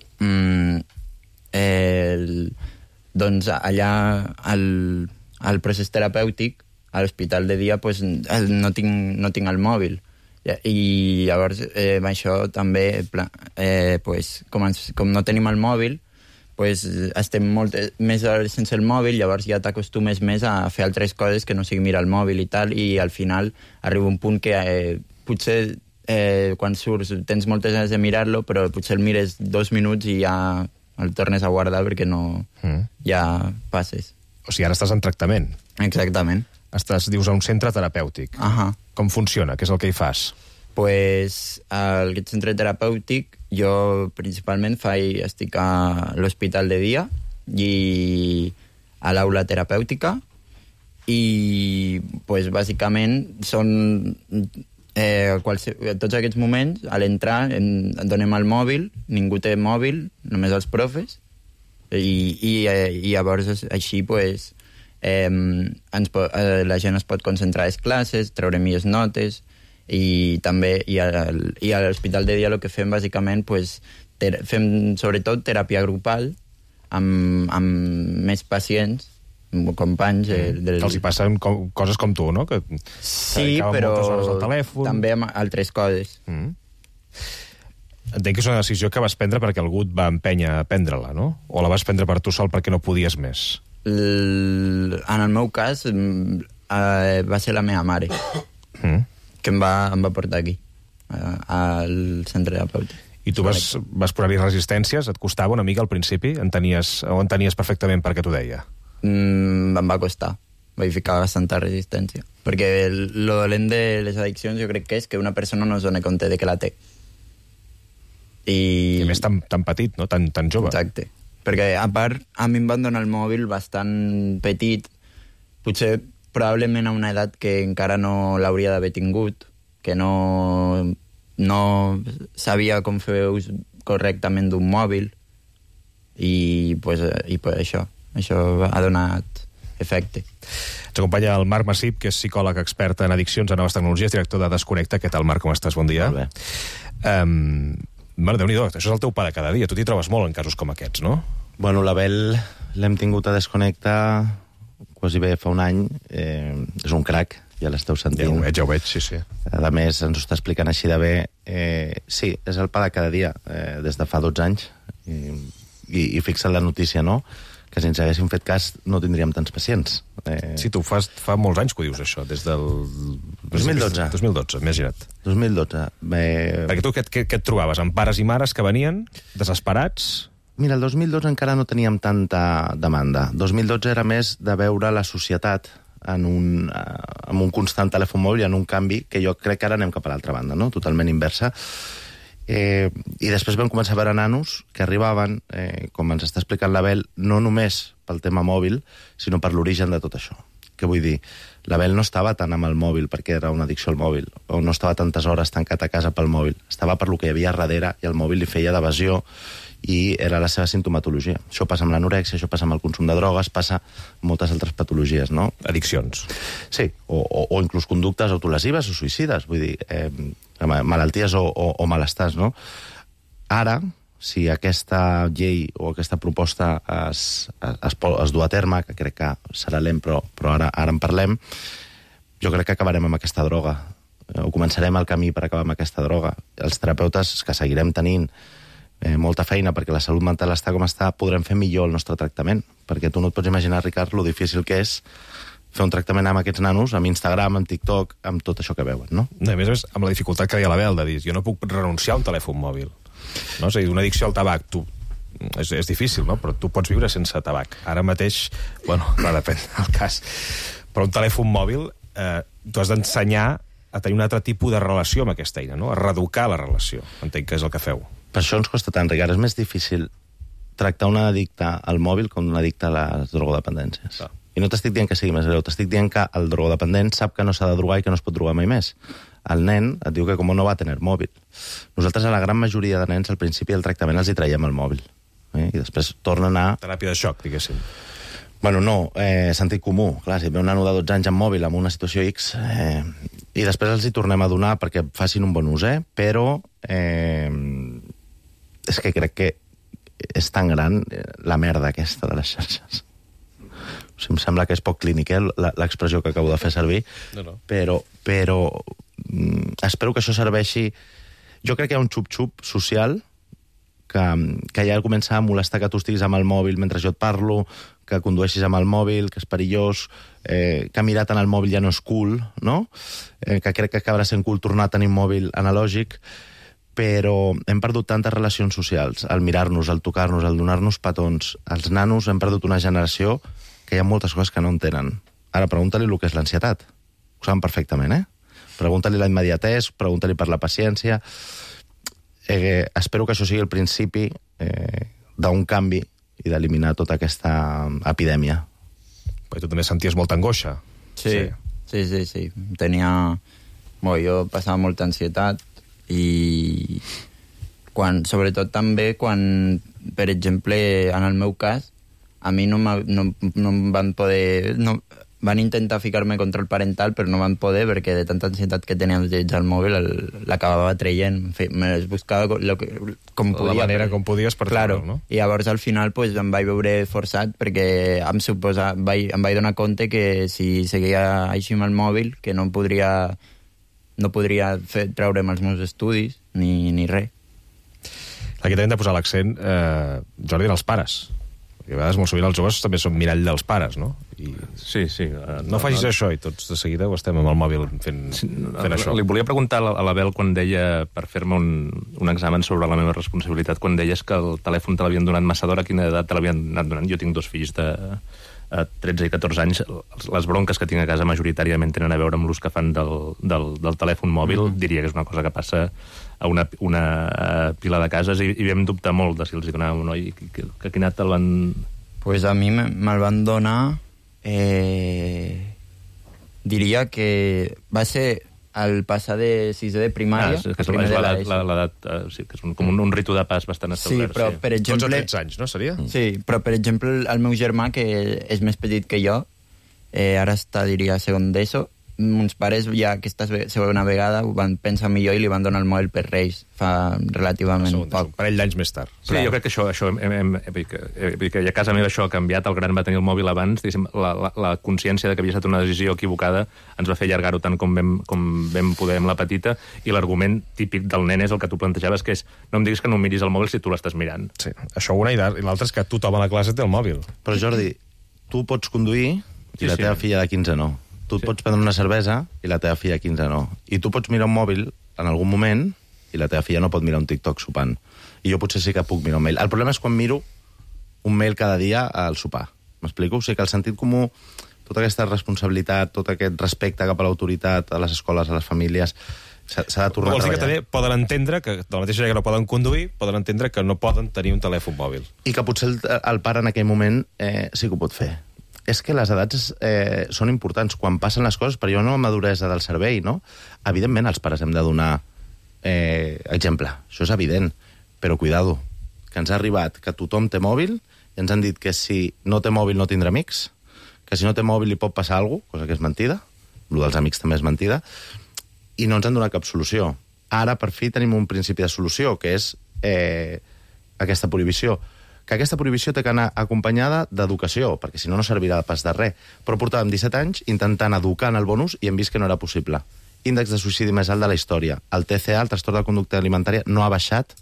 doncs allà al procés terapèutic, a l'hospital de dia, pues, no tinc el mòbil. I llavors, això també, pues, com no tenim el mòbil, pues, estem més hores sense el mòbil, llavors ja t'acostumes més a fer altres coses que no sigui mirar el mòbil i tal, i al final arriba un punt que potser quan surts tens moltes ganes de mirar-lo, però potser el mires 2 minuts i ja el tornes a guardar perquè ja passes. O sigui, ara estàs en tractament. Exactament. Dius, a un centre terapèutic. Com funciona? Què és el que hi fas? Pues aquest centre terapèutic jo principalment estic a l'hospital de dia i a l'aula terapèutica i pues, bàsicament són tots aquests moments a l'entrar donem el mòbil, ningú té mòbil, només els profes i llavors així pues, la gent es pot concentrar a les classes, treure millors notes i també a l'hospital de dia el que fem bàsicament pues, fem sobretot teràpia grupal amb més pacients, amb companys que els hi passen coses com tu, no? Que sí, però també amb altres coses. Entenc que és una decisió que vas prendre perquè algú et va empènyer a prendre-la, no? O la vas prendre per tu sol perquè no podies més? En el meu cas va ser la meva mare que em va portar aquí al centre terapèutic. I tu vas posar-hi resistències? Et costava una mica al principi? Entenies perfectament per què t'ho deia? Em va costar. Vaig ficar bastanta resistència. Perquè lo dolent de les addiccions jo crec que és que una persona no es dona compte de que la té. I a més tan petit, no? Tan jove. Exacte. Perquè a part a mi em van donar el mòbil bastant petit, potser probablement a una edat que encara no l'hauria d'haver tingut, que no sabia com fer ús correctament d'un mòbil i pues això ha donat efecte. Ens acompanya el Marc Massip, que és psicòleg expert en addiccions a noves tecnologies, director de Desconnecta. Què tal, Marc, com estàs? Bon dia. Molt bé. Bueno, Déu-n'hi-do, això és el teu pa de cada dia. Tu t'hi trobes molt en casos com aquests, no? Bueno, l'Abel l'hem tingut a Desconnecta quasi bé fa un any. És un crac, ja l'esteu sentint. Ja ho veig, sí. A més, ens ho està explicant així de bé. Sí, és el pa de cada dia, des de fa 12 anys. I fixa't la notícia, no?, que si ens haguéssim fet cas no tindríem tants pacients. Sí, tu fa molts anys que ho dius, això, des del... 2012. 2012, imagina't. 2012. Perquè tu què et trobaves? Amb pares i mares que venien, desesperats? Mira, el 2012 encara no teníem tanta demanda. 2012 era més de veure la societat en un constant telèfon mòbil i en un canvi que jo crec que ara anem cap a l'altra banda, no? Totalment inversa. I després vam començar a veure nanos que arribaven, com ens està explicant l'Abel, no només pel tema mòbil, sinó per l'origen de tot això. Què vull dir? L'Abel no estava tant amb el mòbil perquè era una addicció al mòbil, o no estava tantes hores tancat a casa pel mòbil. Estava per lo que hi havia darrere i el mòbil li feia d'evasió i era la seva sintomatologia. Això passa amb l'anorèxia, això passa amb el consum de drogues, passa amb moltes altres patologies, no? Addiccions. Sí, o inclús conductes autolesives o suïcides, vull dir, malalties o malestars, no? Ara, si aquesta llei o aquesta proposta es du a terme, que crec que serà lent, però ara en parlem, jo crec que acabarem amb aquesta droga, o començarem el camí per acabar amb aquesta droga. Els terapeutes, que seguirem tenint molta feina perquè la salut mental està com està, podrem fer millor el nostre tractament, perquè tu no et pots imaginar, Ricard, lo difícil que és fer un tractament amb aquests nanos, amb Instagram, amb TikTok, amb tot això que veuen, no? A més, amb la dificultat que deia l'Abel de dir, jo no puc renunciar a un telèfon mòbil, no? És a dir, una addicció al tabac, és difícil, no? Però tu pots viure sense tabac. Ara mateix, bueno, clar, depèn del cas, però un telèfon mòbil tu has d'ensenyar a tenir un altre tipus de relació amb aquesta eina, no? A reeducar la relació, entenc que és el que feu. Per això ens costa tant, Ricard. És més difícil tractar un addicte al mòbil com un addicte a les drogodependències. I no t'estic dient que sigui més greu, t'estic dient que el drogodependent sap que no s'ha de drogar i que no es pot drogar mai més. El nen et diu que com no va tenir mòbil. Nosaltres, a la gran majoria de nens, al principi del tractament els hi traiem el mòbil. I després tornen a... Teràpia de xoc, diguéssim. Bueno, no, sentit comú. Clar, si ve un nano de 12 anys amb mòbil, amb una situació X, i després els hi tornem a donar perquè facin un bon ús, però és que crec que és tan gran la merda aquesta de les xarxes. O sigui, em sembla que és poc clínic, l'expressió que acabo de fer servir, però espero que això serveixi... Jo crec que hi ha un xup-xup social que ja comença a molestar que tu estiguis amb el mòbil mentre jo et parlo, que condueixis amb el mòbil, que és perillós, que mirar tant el mòbil ja no és cool, no? Que crec que acabarà sent cool tornar a tenir un mòbil analògic, però hem perdut tantes relacions socials, al mirar-nos, al tocar-nos, al donar-nos petons. Els nanos hem perdut una generació que hi ha moltes coses que no entenen. Ara, pregunta-li el que és l'ansietat. Ho saben perfectament, Pregunta-li la immediatesa, pregunta-li per la paciència. Espero que això sigui el principi d'un canvi i d'eliminar tota aquesta epidèmia. Però tu també senties molta angoixa. Sí. Tenia... Bueno, jo passava molta ansietat i sobretot també quan, per exemple, en el meu cas, a mi no em van poder... Van intentar ficar-me control parental, però no van poder perquè de tanta ansietat que tenia al mòbil l'acabava traient. Me les buscava com podia. La manera com podies per claro. treure, no? I llavors al final pues, em vaig veure forçat perquè em vaig donar compte que si seguia així amb el mòbil que no podria treure'm els meus estudis ni res. Aquí també hem de posar l'accent, Jordi, en els pares. Perquè a vegades molt sovint els joves també són mirall dels pares, no? I sí. No facis això, i tots de seguida ho estem amb el mòbil fent això. Li volia preguntar a l'Abel quan deia, per fer-me un examen sobre la meva responsabilitat, quan deies que el telèfon te l'havien donat massa d'hora, a quina edat te l'havien anat donant? Jo tinc 2 fills de 13 i 14 anys. Les bronques que tinc a casa majoritàriament tenen a veure amb l'ús que fan del telèfon mòbil. Diria que és una cosa que passa a una pila de cases i vam dubtar molt de si els hi donàvem o no. I que a quina edat te'l van... Pues a mi me'l van donar... diria que va ser al passar de 6è de primària. Que és l'edat, sí, que és com un ritu de pas bastant establert. Sí, però per exemple... 12 o 13 anys, no, seria? Sí, però per exemple el meu germà, que és més petit que jo, ara està, diria, segon d'ESO, uns pares ja aquesta segona vegada ho van pensar millor i li van donar el mòbil per Reis fa relativament poc. Un parell d'anys més tard. Sí, jo crec que això que a casa meva això ha canviat, el gran va tenir el mòbil abans, la consciència de que havia estat una decisió equivocada ens va fer allargar-ho tant com vam poder amb la petita, i l'argument típic del nen és el que tu plantejaves, que és no em diguis que no miris el mòbil si tu l'estàs mirant. Sí, això una, i l'altra és que tothom a la classe té el mòbil. Però Jordi, tu pots conduir i la teva filla de 15 no. Tu et pots prendre una cervesa i la teva filla 15 no. I tu pots mirar un mòbil en algun moment i la teva filla no pot mirar un TikTok sopant. I jo potser sí que puc mirar un mail. El problema és quan miro un mail cada dia al sopar. M'explico? O sigui que el sentit comú, tota aquesta responsabilitat, tot aquest respecte cap a l'autoritat, a les escoles, a les famílies, s'ha de tornar a treballar. Vols dir que també poden entendre que, de la mateixa manera que no poden conduir, poden entendre que no poden tenir un telèfon mòbil. I que potser el pare en aquell moment sí que ho pot fer. És que les edats són importants quan passen les coses, però hi ha una maduresa del cervell, no? Evidentment, els pares hem de donar exemple. Això és evident. Però cuidado, que ens ha arribat que tothom té mòbil i ens han dit que si no té mòbil no tindrà amics, que si no té mòbil li pot passar alguna cosa, cosa que és mentida, el dels amics també és mentida, i no ens han donat cap solució. Ara, per fi, tenim un principi de solució, que és aquesta prohibició. Que aquesta prohibició té que anar acompanyada d'educació, perquè si no, no servirà pas de res. Però portàvem 17 anys intentant educar en el bon ús i hem vist que no era possible. Índex de suïcidi més alt de la història. El TCA, el trastorn de conducta alimentària, no ha baixat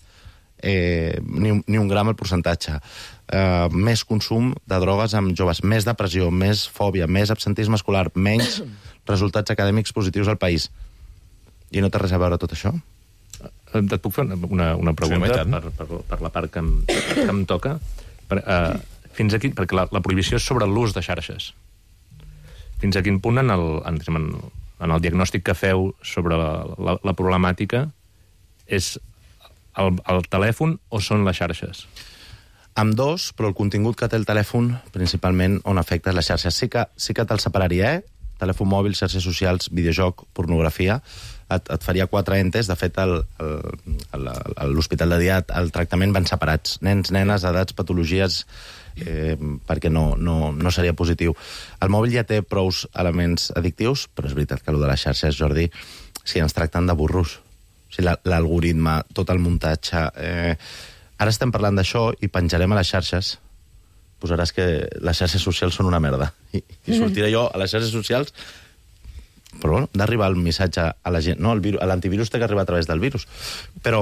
ni un gram el percentatge. Més consum de drogues amb joves, més depressió, més fòbia, més absentisme escolar, menys resultats acadèmics positius al país. I no té res a veure tot això? Et puc fer una pregunta per la part que em toca? Fins aquí, perquè la prohibició és sobre l'ús de xarxes. Fins a quin punt en el diagnòstic que feu sobre la problemàtica és el telèfon o són les xarxes? Amb dos, però el contingut que té el telèfon principalment on afecta les xarxes. Sí que te'l separaria, telèfon mòbil, xarxes socials, videojoc, pornografia. Et faria 4 entes. De fet, a l'Hospital de dia el tractament van separats. Nens, nenes, edats, patologies, perquè no seria positiu. El mòbil ja té prous elements addictius, però és veritat que allò de les xarxes, Jordi, si ens tracten de burros. O sigui, l'algoritme, tot el muntatge... Ara estem parlant d'això i penjarem a les xarxes. Posaràs que les xarxes socials són una merda. I sortiré jo a les xarxes socials... Però bueno, d'arribar el missatge a la gent. No, l'antivirus té que arribar a través del virus. Però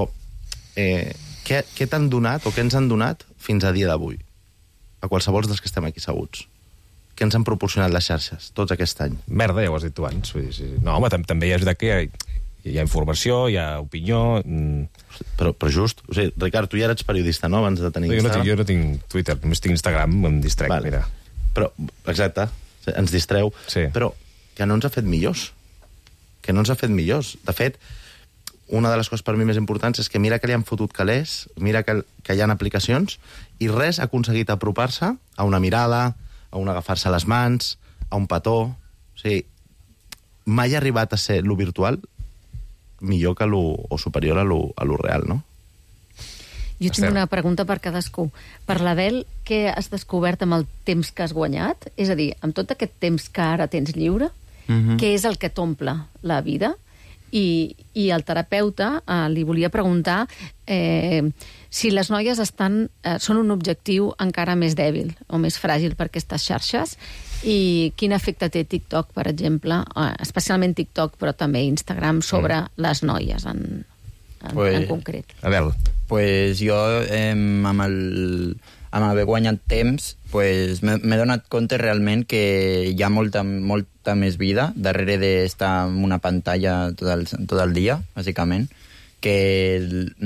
què t'han donat o què ens han donat fins a dia d'avui? A qualsevol dels que estem aquí asseguts. Què ens han proporcionat les xarxes tots aquest any? Merda, ja ho has dit tu abans. No, home, també hi ha que hi ha informació, hi ha opinió... Però just, o sigui, Ricard, tu ja eres periodista, no?, abans de tenir Instagram. Jo no tinc Twitter, només tinc Instagram, em distrec, vale. Mira. Però, exacte, ens distreu. Sí. Però que no ens ha fet millors. que no ens ha fet millors. De fet, una de les coses per mi més importants és que mira que li han fotut calés, mira que hi ha aplicacions, i res ha aconseguit apropar-se a una mirada, a un agafar-se les mans, a un petó. O sigui, mai ha arribat a ser lo virtual millor que o superior a lo real, no? Jo tinc una pregunta per cadascú. Per l'Abel, què has descobert amb el temps que has guanyat? És a dir, amb tot aquest temps que ara tens lliure, què és el que t'omple la vida? I el terapeuta li volia preguntar si les noies són un objectiu encara més dèbil o més fràgil per aquestes xarxes i quin efecte té TikTok, per exemple, especialment TikTok, però també Instagram, sobre les noies en concret. Abel. Pues jo, amb haver guanyat temps, pues, m'he donat compte realment que hi ha molta més vida darrere d'estar en una pantalla tot el dia, bàsicament, que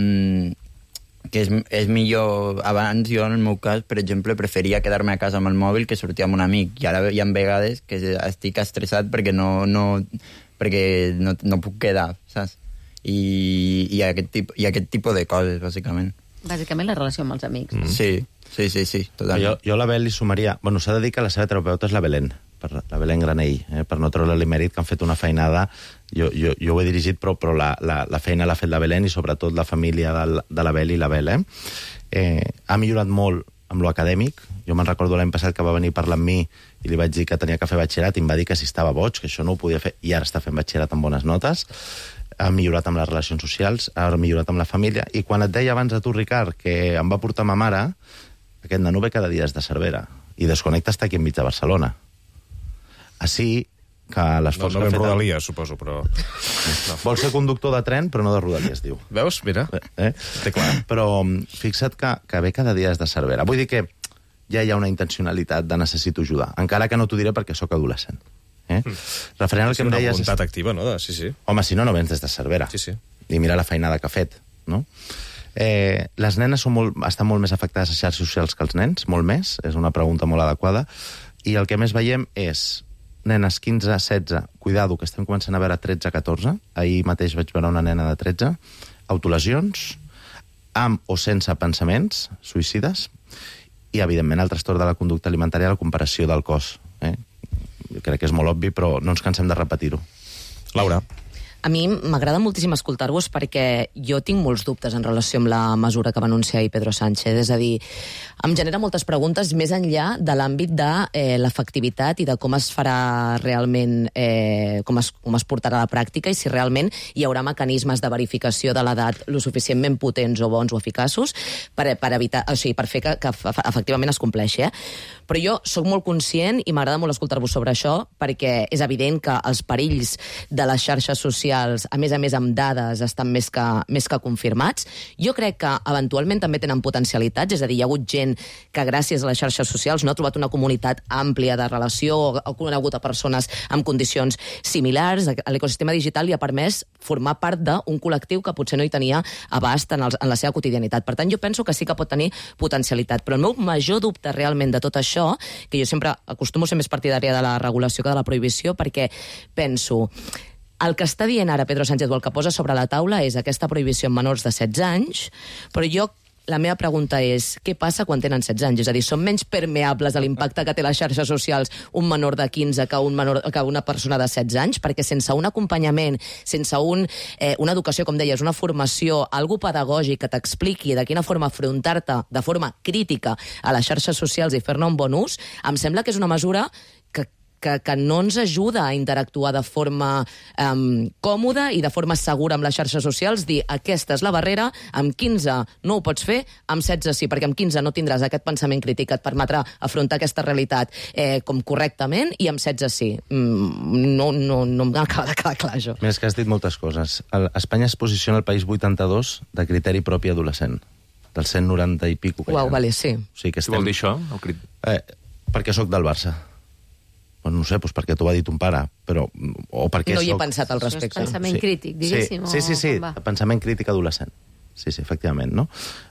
és millor. Abans jo, en el meu cas, per exemple, preferia quedar-me a casa amb el mòbil que sortir amb un amic, i ara hi ha vegades que estic estressat perquè no puc quedar, saps? I aquest tipus de coses, bàsicament. Bàsicament la relació amb els amics. Sí, totalment. Jo a la Bel li sumaria... Bueno, s'ha de dir que la seva terapeuta és la Belén Granell, per no treure-li mèrit, que han fet una feinada. Jo ho he dirigit, però la feina l'ha fet la Belén i sobretot la família de la Bel i la Bel. Ha millorat molt amb lo acadèmic. Jo me'n recordo l'any passat que va venir a parlar amb mi i li vaig dir que tenia que fer batxillerat i em va dir que si estava boig, que això no ho podia fer, i ara està fent batxillerat amb bones notes. Ha millorat amb les relacions socials, ha millorat amb la família, i quan et deia abans a tu, Ricard, que em va portar ma mare, aquest nano ve cada dia des de Cervera, i Desconnecta està aquí enmig de Barcelona. Així que l'esforç... No ben Rodalies, suposo, però... No. Vol ser conductor de tren, però no de Rodalies, diu. Veus? Mira, té clar. Però fixa't que ve cada dia des de Cervera. Vull dir que ja hi ha una intencionalitat de necessito ajudar, encara que no t'ho diré perquè sóc adolescent. Referent al que em deies... Una voluntat activa, no? Sí. Home, si no vens des de Cervera. Sí. I mira la feinada que ha fet, no? Les nenes estan molt més afectades a xarxes socials que els nens, molt més, és una pregunta molt adequada, i el que més veiem és nenes 15, 16, cuidado, que estem començant a veure 13, 14, ahir mateix vaig veure una nena de 13, autolesions, amb o sense pensaments suïcides, i, evidentment, el trastorn de la conducta alimentària, la comparació del cos. Crec que és molt obvi, però no ens cansem de repetir-ho. Laura. A mi m'agrada moltíssim escoltar-vos perquè jo tinc molts dubtes en relació amb la mesura que va anunciar ahir Pedro Sánchez. És a dir, em genera moltes preguntes més enllà de l'àmbit de l'efectivitat i de com es farà realment, com es portarà a la pràctica i si realment hi haurà mecanismes de verificació de l'edat lo suficientment potents o bons o eficaços per evitar, o sigui, per fer que efectivament es compleixi. Però jo sóc molt conscient i m'agrada molt escoltar-vos sobre això perquè és evident que els perills de les xarxes socials, a més amb dades, estan més que confirmats. Jo crec que eventualment també tenen potencialitats, és a dir, hi ha hagut gent que gràcies a les xarxes socials no ha trobat una comunitat àmplia de relació o ha conegut a persones amb condicions similars. L'ecosistema digital li ha permès formar part d'un col·lectiu que potser no hi tenia abast en la seva quotidianitat. Per tant, jo penso que sí que pot tenir potencialitat. Però el meu major dubte realment de tot això, que jo sempre acostumo a ser més partidària de la regulació que de la prohibició, perquè penso... El que està dient ara Pedro Sánchez o el que posa sobre la taula és aquesta prohibició en menors de 16 anys, però la meva pregunta és, què passa quan tenen 16 anys? És a dir, són menys permeables a l'impacte que té les xarxes socials un menor de 15 que una persona de 16 anys? Perquè sense un acompanyament, sense una educació, com deies, una formació, algo pedagògic que t'expliqui de quina forma afrontar-te de forma crítica a les xarxes socials i fer-ne un bon ús, em sembla que és una mesura que no ens ajuda a interactuar de forma còmoda i de forma segura amb les xarxes socials, dir aquesta és la barrera, amb 15 no ho pots fer, amb 16 sí, perquè amb 15 no tindràs aquest pensament crític que et permetrà afrontar aquesta realitat com correctament, i amb 16 sí. No m'acaba de quedar clar, això. Més que has dit moltes coses. Espanya es posiciona al país 82 de criteri propi adolescent, del 190 i pico. Uau, vale, sí. O sigui que Què vol dir això? Perquè sóc del Barça. No sé, doncs perquè t'ho va dit un pare, però... O perquè no hi he pensat al respecte. És pensament crític, diguéssim. Sí, pensament crític adolescent. Sí, efectivament, no?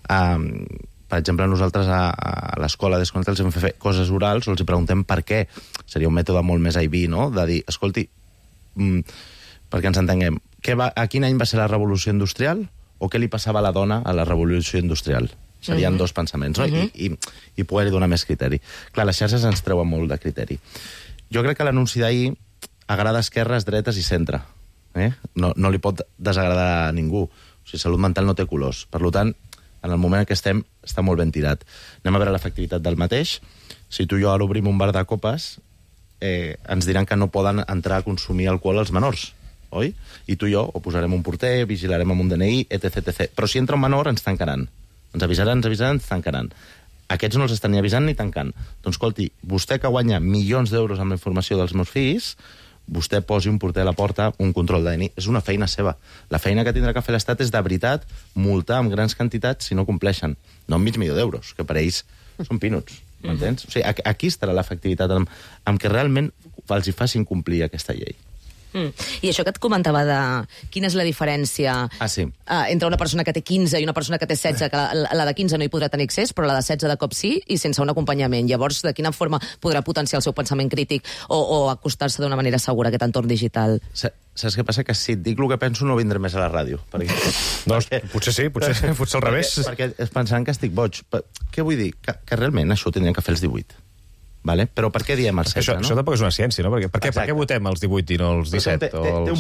Per exemple, nosaltres a l'escola Desconnecta els hem fet coses orals o els preguntem per què. Seria un mètode molt més AIB, no? De dir, escolti, perquè ens entenguem. A quin any va ser la revolució industrial o què li passava a la dona a la revolució industrial? Serien dos pensaments, no? I poder-hi donar més criteri. Clar, les xarxes ens treuen molt de criteri. Jo crec que l'anunci d'ahir agrada esquerres, dretes i centre. No li pot desagradar a ningú. O sigui, salut mental no té colors. Per tant, en el moment en què estem, està molt ben tirat. Anem a veure l'efectivitat del mateix. Si tu i jo ara obrim un bar de copes, ens diran que no poden entrar a consumir alcohol als menors, oi? I tu i jo ho posarem un porter, vigilarem amb un DNI, etc. Però si entra un menor, ens tancaran. Ens avisaran, ens tancaran. Aquests no els estan ni avisant ni tancant. Doncs, escolti, vostè que guanya milions d'euros amb la informació dels meus fills, vostè posi un porter a la porta, un control de DNI. És una feina seva. La feina que tindrà que fer l'Estat és, de veritat, multar amb grans quantitats si no compleixen. No amb $500,000, que per ells són peanuts. M'entens? O sigui, aquí estarà l'efectivitat amb què realment els hi facin complir aquesta llei. I això que et comentava de quina és la diferència entre una persona que té 15 i una persona que té 16, que la de 15 no hi podrà tenir accés, però la de 16 de cop sí, i sense un acompanyament. Llavors, de quina forma podrà potenciar el seu pensament crític o acostar-se d'una manera segura a aquest entorn digital? Saps què passa? Que si et dic el que penso no vindré més a la ràdio. Potser sí, potser al revés. Perquè es pensaran que estic boig. Què vull dir? Que realment això ho tindrien que fer els 18. Vale? Però per què diem els 16, no? Això tampoc és una ciència, no? Per què votem els 18 i no els 17? Té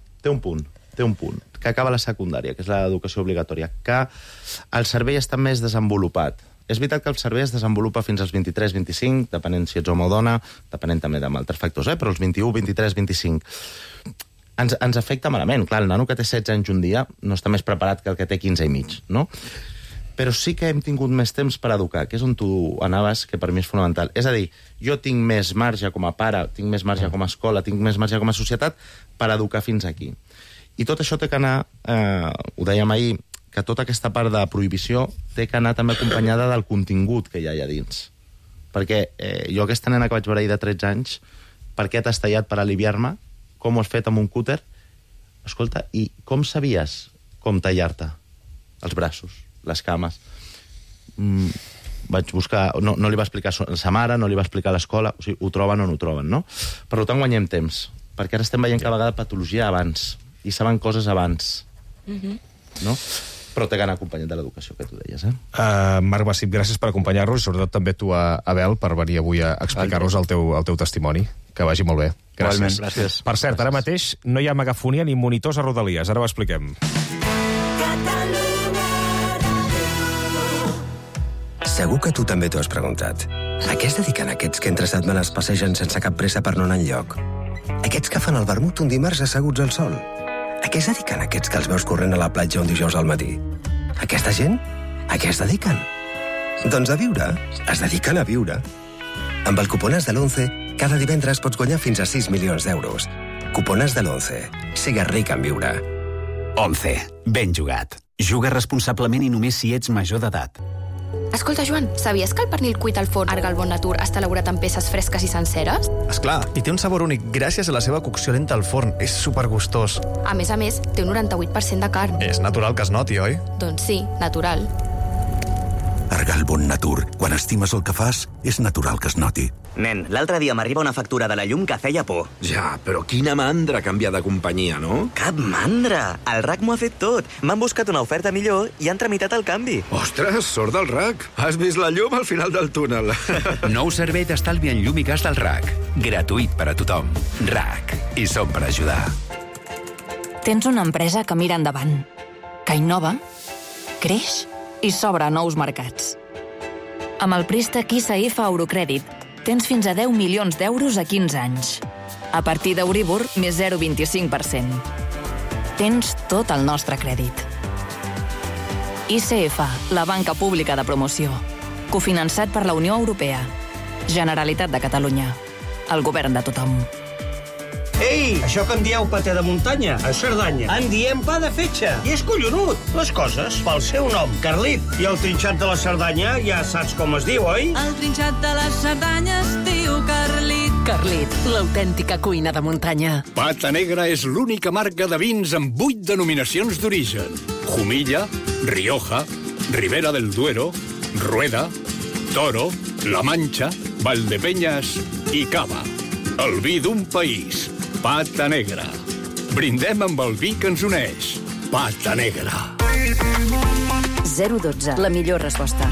un punt, que acaba la secundària, que és l'educació obligatòria, que el cervell està més desenvolupat. És veritat que el cervell es desenvolupa fins als 23-25, depenent si ets home o dona, depenent també d'altres factors, però els 21, 23, 25... Ens afecta malament. Clar, el nano que té 16 anys un dia no està més preparat que el que té 15 i mig, no? Però sí que hem tingut més temps per educar, que és on tu anaves, que per mi és fonamental. És a dir, jo tinc més marge com a pare, tinc més marge com a escola, tinc més marge com a societat per educar fins aquí. I tot això té que anar, ho dèiem ahir, que tota aquesta part de prohibició té que anar també acompanyada del contingut que hi ha allà dins. Perquè jo aquesta nena que vaig veure ahir de 13 anys, per què t'has tallat per aliviar-me? Com ho has fet amb un cúter? Escolta, i com sabies com tallar-te els braços? Les cames. Vaig buscar... No li va explicar a sa mare, no li va explicar a l'escola, o sigui, ho troben o no ho troben, no? Per tant, guanyem temps, perquè ara estem veient cada vegada patologia abans, i saben coses abans, no? Però té que anar acompanyat de l'educació, que tu deies, Marc Massip, gràcies per acompanyar-nos, i sobretot també tu, Abel, per venir avui a explicar-nos el teu testimoni. Que vagi molt bé. Gràcies. Per cert, ara mateix no hi ha megafonia ni monitors a Rodalies, ara ho expliquem. Segur que tu també t'ho has preguntat. A què es dediquen aquests que entre setmanes passegen sense cap pressa per no anar enlloc? Aquests que fan el vermut un dimarts asseguts al sol? A què es dediquen aquests que els veus corrent a la platja un dijous al matí? Aquesta gent? A què es dediquen? Doncs a viure. Es dediquen a viure. Amb el cuponàs de l'11, cada divendres pots guanyar fins a 6 milions d'euros. Cuponàs de l'11. Sigues ric en viure. 11. Ben jugat. Juga responsablement i només si ets major d'edat. Escolta, Joan, sabies que el pernil cuit al forn Argal Bon Natur està elaborat amb peces fresques i senceres? Esclar, i té un sabor únic gràcies a la seva cocció lenta al forn. És supergustós. A més, té un 98% de carn. És natural que es noti, oi? Doncs sí, natural. Argal Bon Natur. Quan estimes el que fas, és natural que es noti. Nen, l'altre dia m'arriba una factura de la llum que feia por. Ja, però quina mandra canviar de companyia, no? Cap mandra! El RAC m'ho ha fet tot. M'han buscat una oferta millor i han tramitat el canvi. Ostres, sort del RAC! Has vist la llum al final del túnel. Nou servei d'estalvi en llum i gas del RAC. Gratuït per a tothom. RAC. I som per ajudar. Tens una empresa que mira endavant, que innova, creix i s'obre a nous mercats. Amb el préstec ISAF Eurocrèdit tens fins a 10 milions d'euros a 15 anys. A partir d'Euribor, més 0,25%. Tens tot el nostre crèdit. ICF, la banca pública de promoció. Cofinançat per la Unió Europea. Generalitat de Catalunya. El govern de tothom. Ei, això que en dieu paté de muntanya, a Cerdanya, en diem pa de fetge. I és collonut. Les coses pel seu nom, Carlit. I el trinxat de la Cerdanya ja saps com es diu, oi? El trinxat de la Cerdanya es diu Carlit. Carlit, l'autèntica cuina de muntanya. Pata Negra és l'única marca de vins amb 8 denominacions d'origen. Jumilla, Rioja, Ribera del Duero, Rueda, Toro, La Mancha, Valdepeñas i Cava. El vi d'un país. Pata Negra. Brindem amb el vi que ens uneix. Pata Negra. 012, la millor resposta.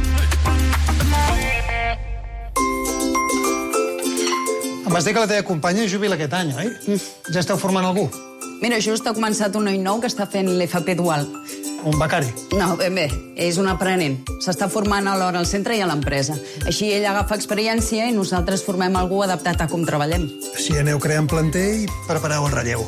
Em vas dir que la teva companya jubila aquest any, oi? Ja esteu formant algú? Mira, just ha començat un noi nou que està fent l'FP dual. Un becari? No, ben bé, és un aprenent. S'està formant alhora al centre i a l'empresa. Així ell agafa experiència i nosaltres formem algú adaptat a com treballem. Així aneu creant planter i prepareu el relleu.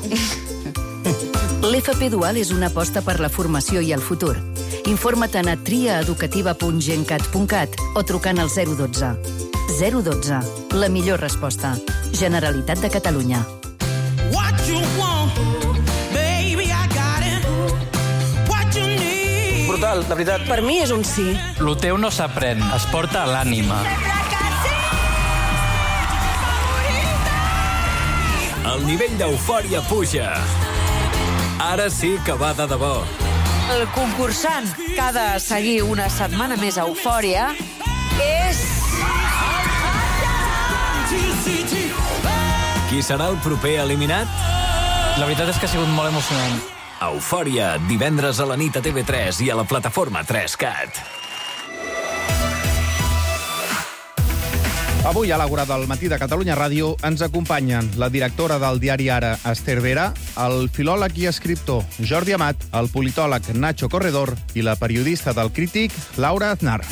L'FP Dual és una aposta per la formació i el futur. Informa't a triaeducativa.gencat.cat o trucant al 012. 012, la millor resposta. Generalitat de Catalunya. Brutal, de veritat. Per mi és un sí. Lo teu no s'aprèn, es porta a l'ànima. El nivell d'eufòria puja. Ara sí que va de debò. El concursant que ha de seguir una setmana més a Eufòria és... Qui serà el proper eliminat? La veritat és que ha sigut molt emocionant. Eufòria, divendres a la nit a TV3 i a la plataforma 3Cat. Avui, a l'Àgora del matí de Catalunya Ràdio, ens acompanyen la directora del diari Ara, Esther Vera, el filòleg i escriptor Jordi Amat, el politòleg Nacho Corredor i la periodista del Crític, Laura Aznar.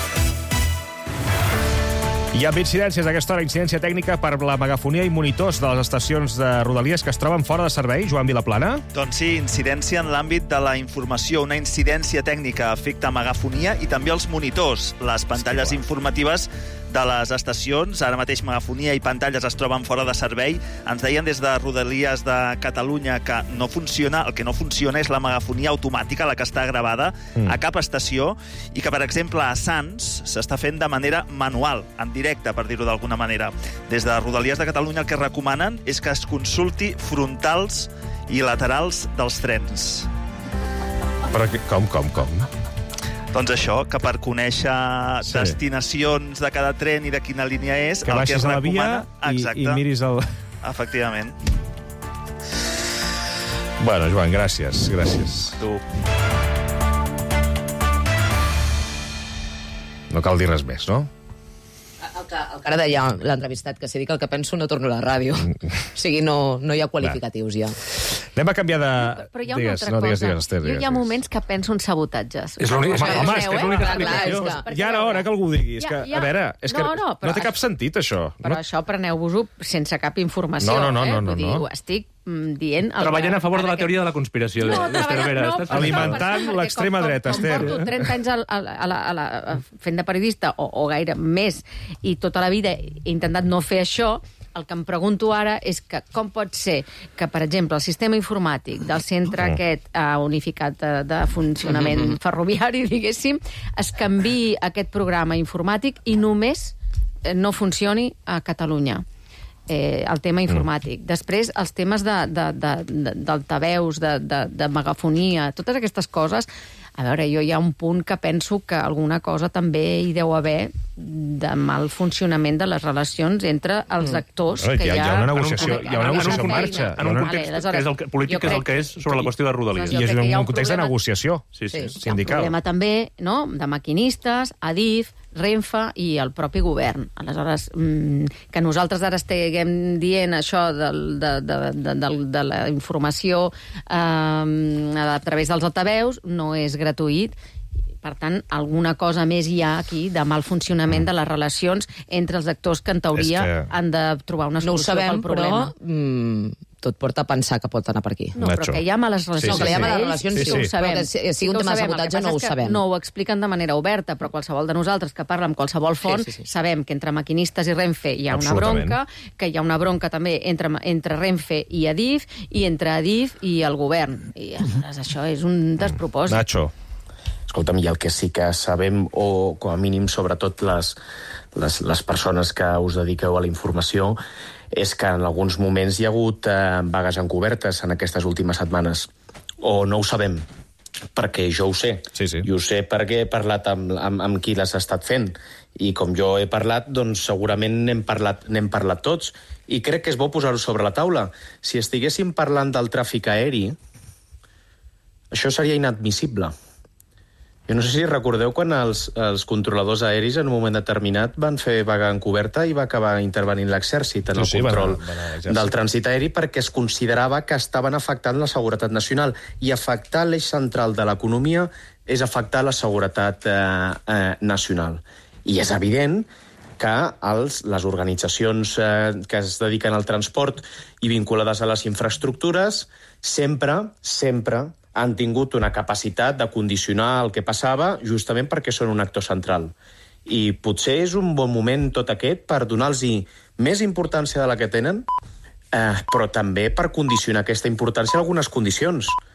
Hi ha incidències a aquesta hora, incidència tècnica per la megafonia i monitors de les estacions de Rodalies que es troben fora de servei, Joan Vilaplana? Doncs sí, incidència en l'àmbit de la informació, una incidència tècnica afecta megafonia i també els monitors, les pantalles informatives de les estacions. Ara mateix megafonia i pantalles es troben fora de servei. Ens deien des de Rodalies de Catalunya que no funciona, el que no funciona és la megafonia automàtica, la que està gravada a cap estació, i que, per exemple, a Sants s'està fent de manera manual, en directe, per dir-ho d'alguna manera. Des de Rodalies de Catalunya el que recomanen és que es consulti frontals i laterals dels trens. Però com? Doncs això, que per conèixer destinacions de cada tren i de quina línia és, que baixis a la via i miris el... Efectivament. Bueno, Joan, gràcies. Tu. No cal dir res més, no? El que ara deia l'entrevistat, que si dic el que penso no torno a la ràdio. O sigui, no hi ha qualificatius ja. Anem a canviar de... Però hi ha una altra cosa. Esther, jo hi ha moments que penso en sabotatges. És l'única explicació. Ja era hora que algú digui. A veure, és que no té cap sentit, això. Però això preneu-vos-ho sense cap informació. No. Estic dient... Treballant a favor de la teoria de la conspiració. Alimentant l'extrema dreta, Esther. Porto 30 anys fent de periodista, o gaire més, i tota la vida he intentat no fer això. El que em pregunto ara és que com pot ser que, per exemple, el sistema informàtic del centre aquest unificat de funcionament ferroviari, diguéssim, es canviï aquest programa informàtic i només no funcioni a Catalunya. El tema informàtic. Després, els temes d'altaveus, de megafonia, totes aquestes coses. A veure, jo hi ha un punt que penso que alguna cosa també hi deu haver de mal funcionament de les relacions entre els actors que hi ha una negociació en marxa. En un context polític que és el que és sobre la qüestió de Rodalies. I és en un context de negociació sindical. Hi ha un problema també de maquinistes, Adif, Renfe i el propi govern. Aleshores, que nosaltres ara estiguem dient això de la informació a través dels altaveus no és gratuït. Per tant, alguna cosa més hi ha aquí de mal funcionament de les relacions entre els actors que, en teoria, han de trobar una solució pel problema. No ho sabem, però tot porta a pensar que pot anar per aquí. No, però que hi ha males relacions. Que hi ha males relacions, sí ho sabem. Que sigui un tema de sabotatge, no ho sabem. No ho expliquen de manera oberta, però qualsevol de nosaltres que parla amb qualsevol font sabem que entre maquinistes i Renfe hi ha una bronca, que hi ha una bronca també entre Renfe i Adif, i entre Adif i el govern. I això és un despropòsit. Nacho. Escolta'm, i el que sí que sabem, o com a mínim sobretot les persones que us dediqueu a la informació, és que en alguns moments hi ha hagut vagues encobertes en aquestes últimes setmanes. O no ho sabem. perquè jo ho sé. Sí. I ho sé perquè he parlat amb qui les ha estat fent. I com jo he parlat, doncs segurament n'hem parlat tots. I crec que és bo posar-ho sobre la taula. Si estiguéssim parlant del tràfic aeri, això seria inadmissible. Jo no sé si recordeu quan els controladors aeris en un moment determinat van fer vaga encoberta i va acabar intervenint l'exèrcit en el control del trànsit aeri perquè es considerava que estaven afectant la seguretat nacional. I afectar l'eix central de l'economia és afectar la seguretat nacional. I és evident que les organitzacions que es dediquen al transport i vinculades a les infraestructures sempre han tingut una capacitat de condicionar el que passava justament perquè són un actor central. I potser és un bon moment tot aquest per donar-los més importància de la que tenen, però també per condicionar aquesta importància a algunes condicions.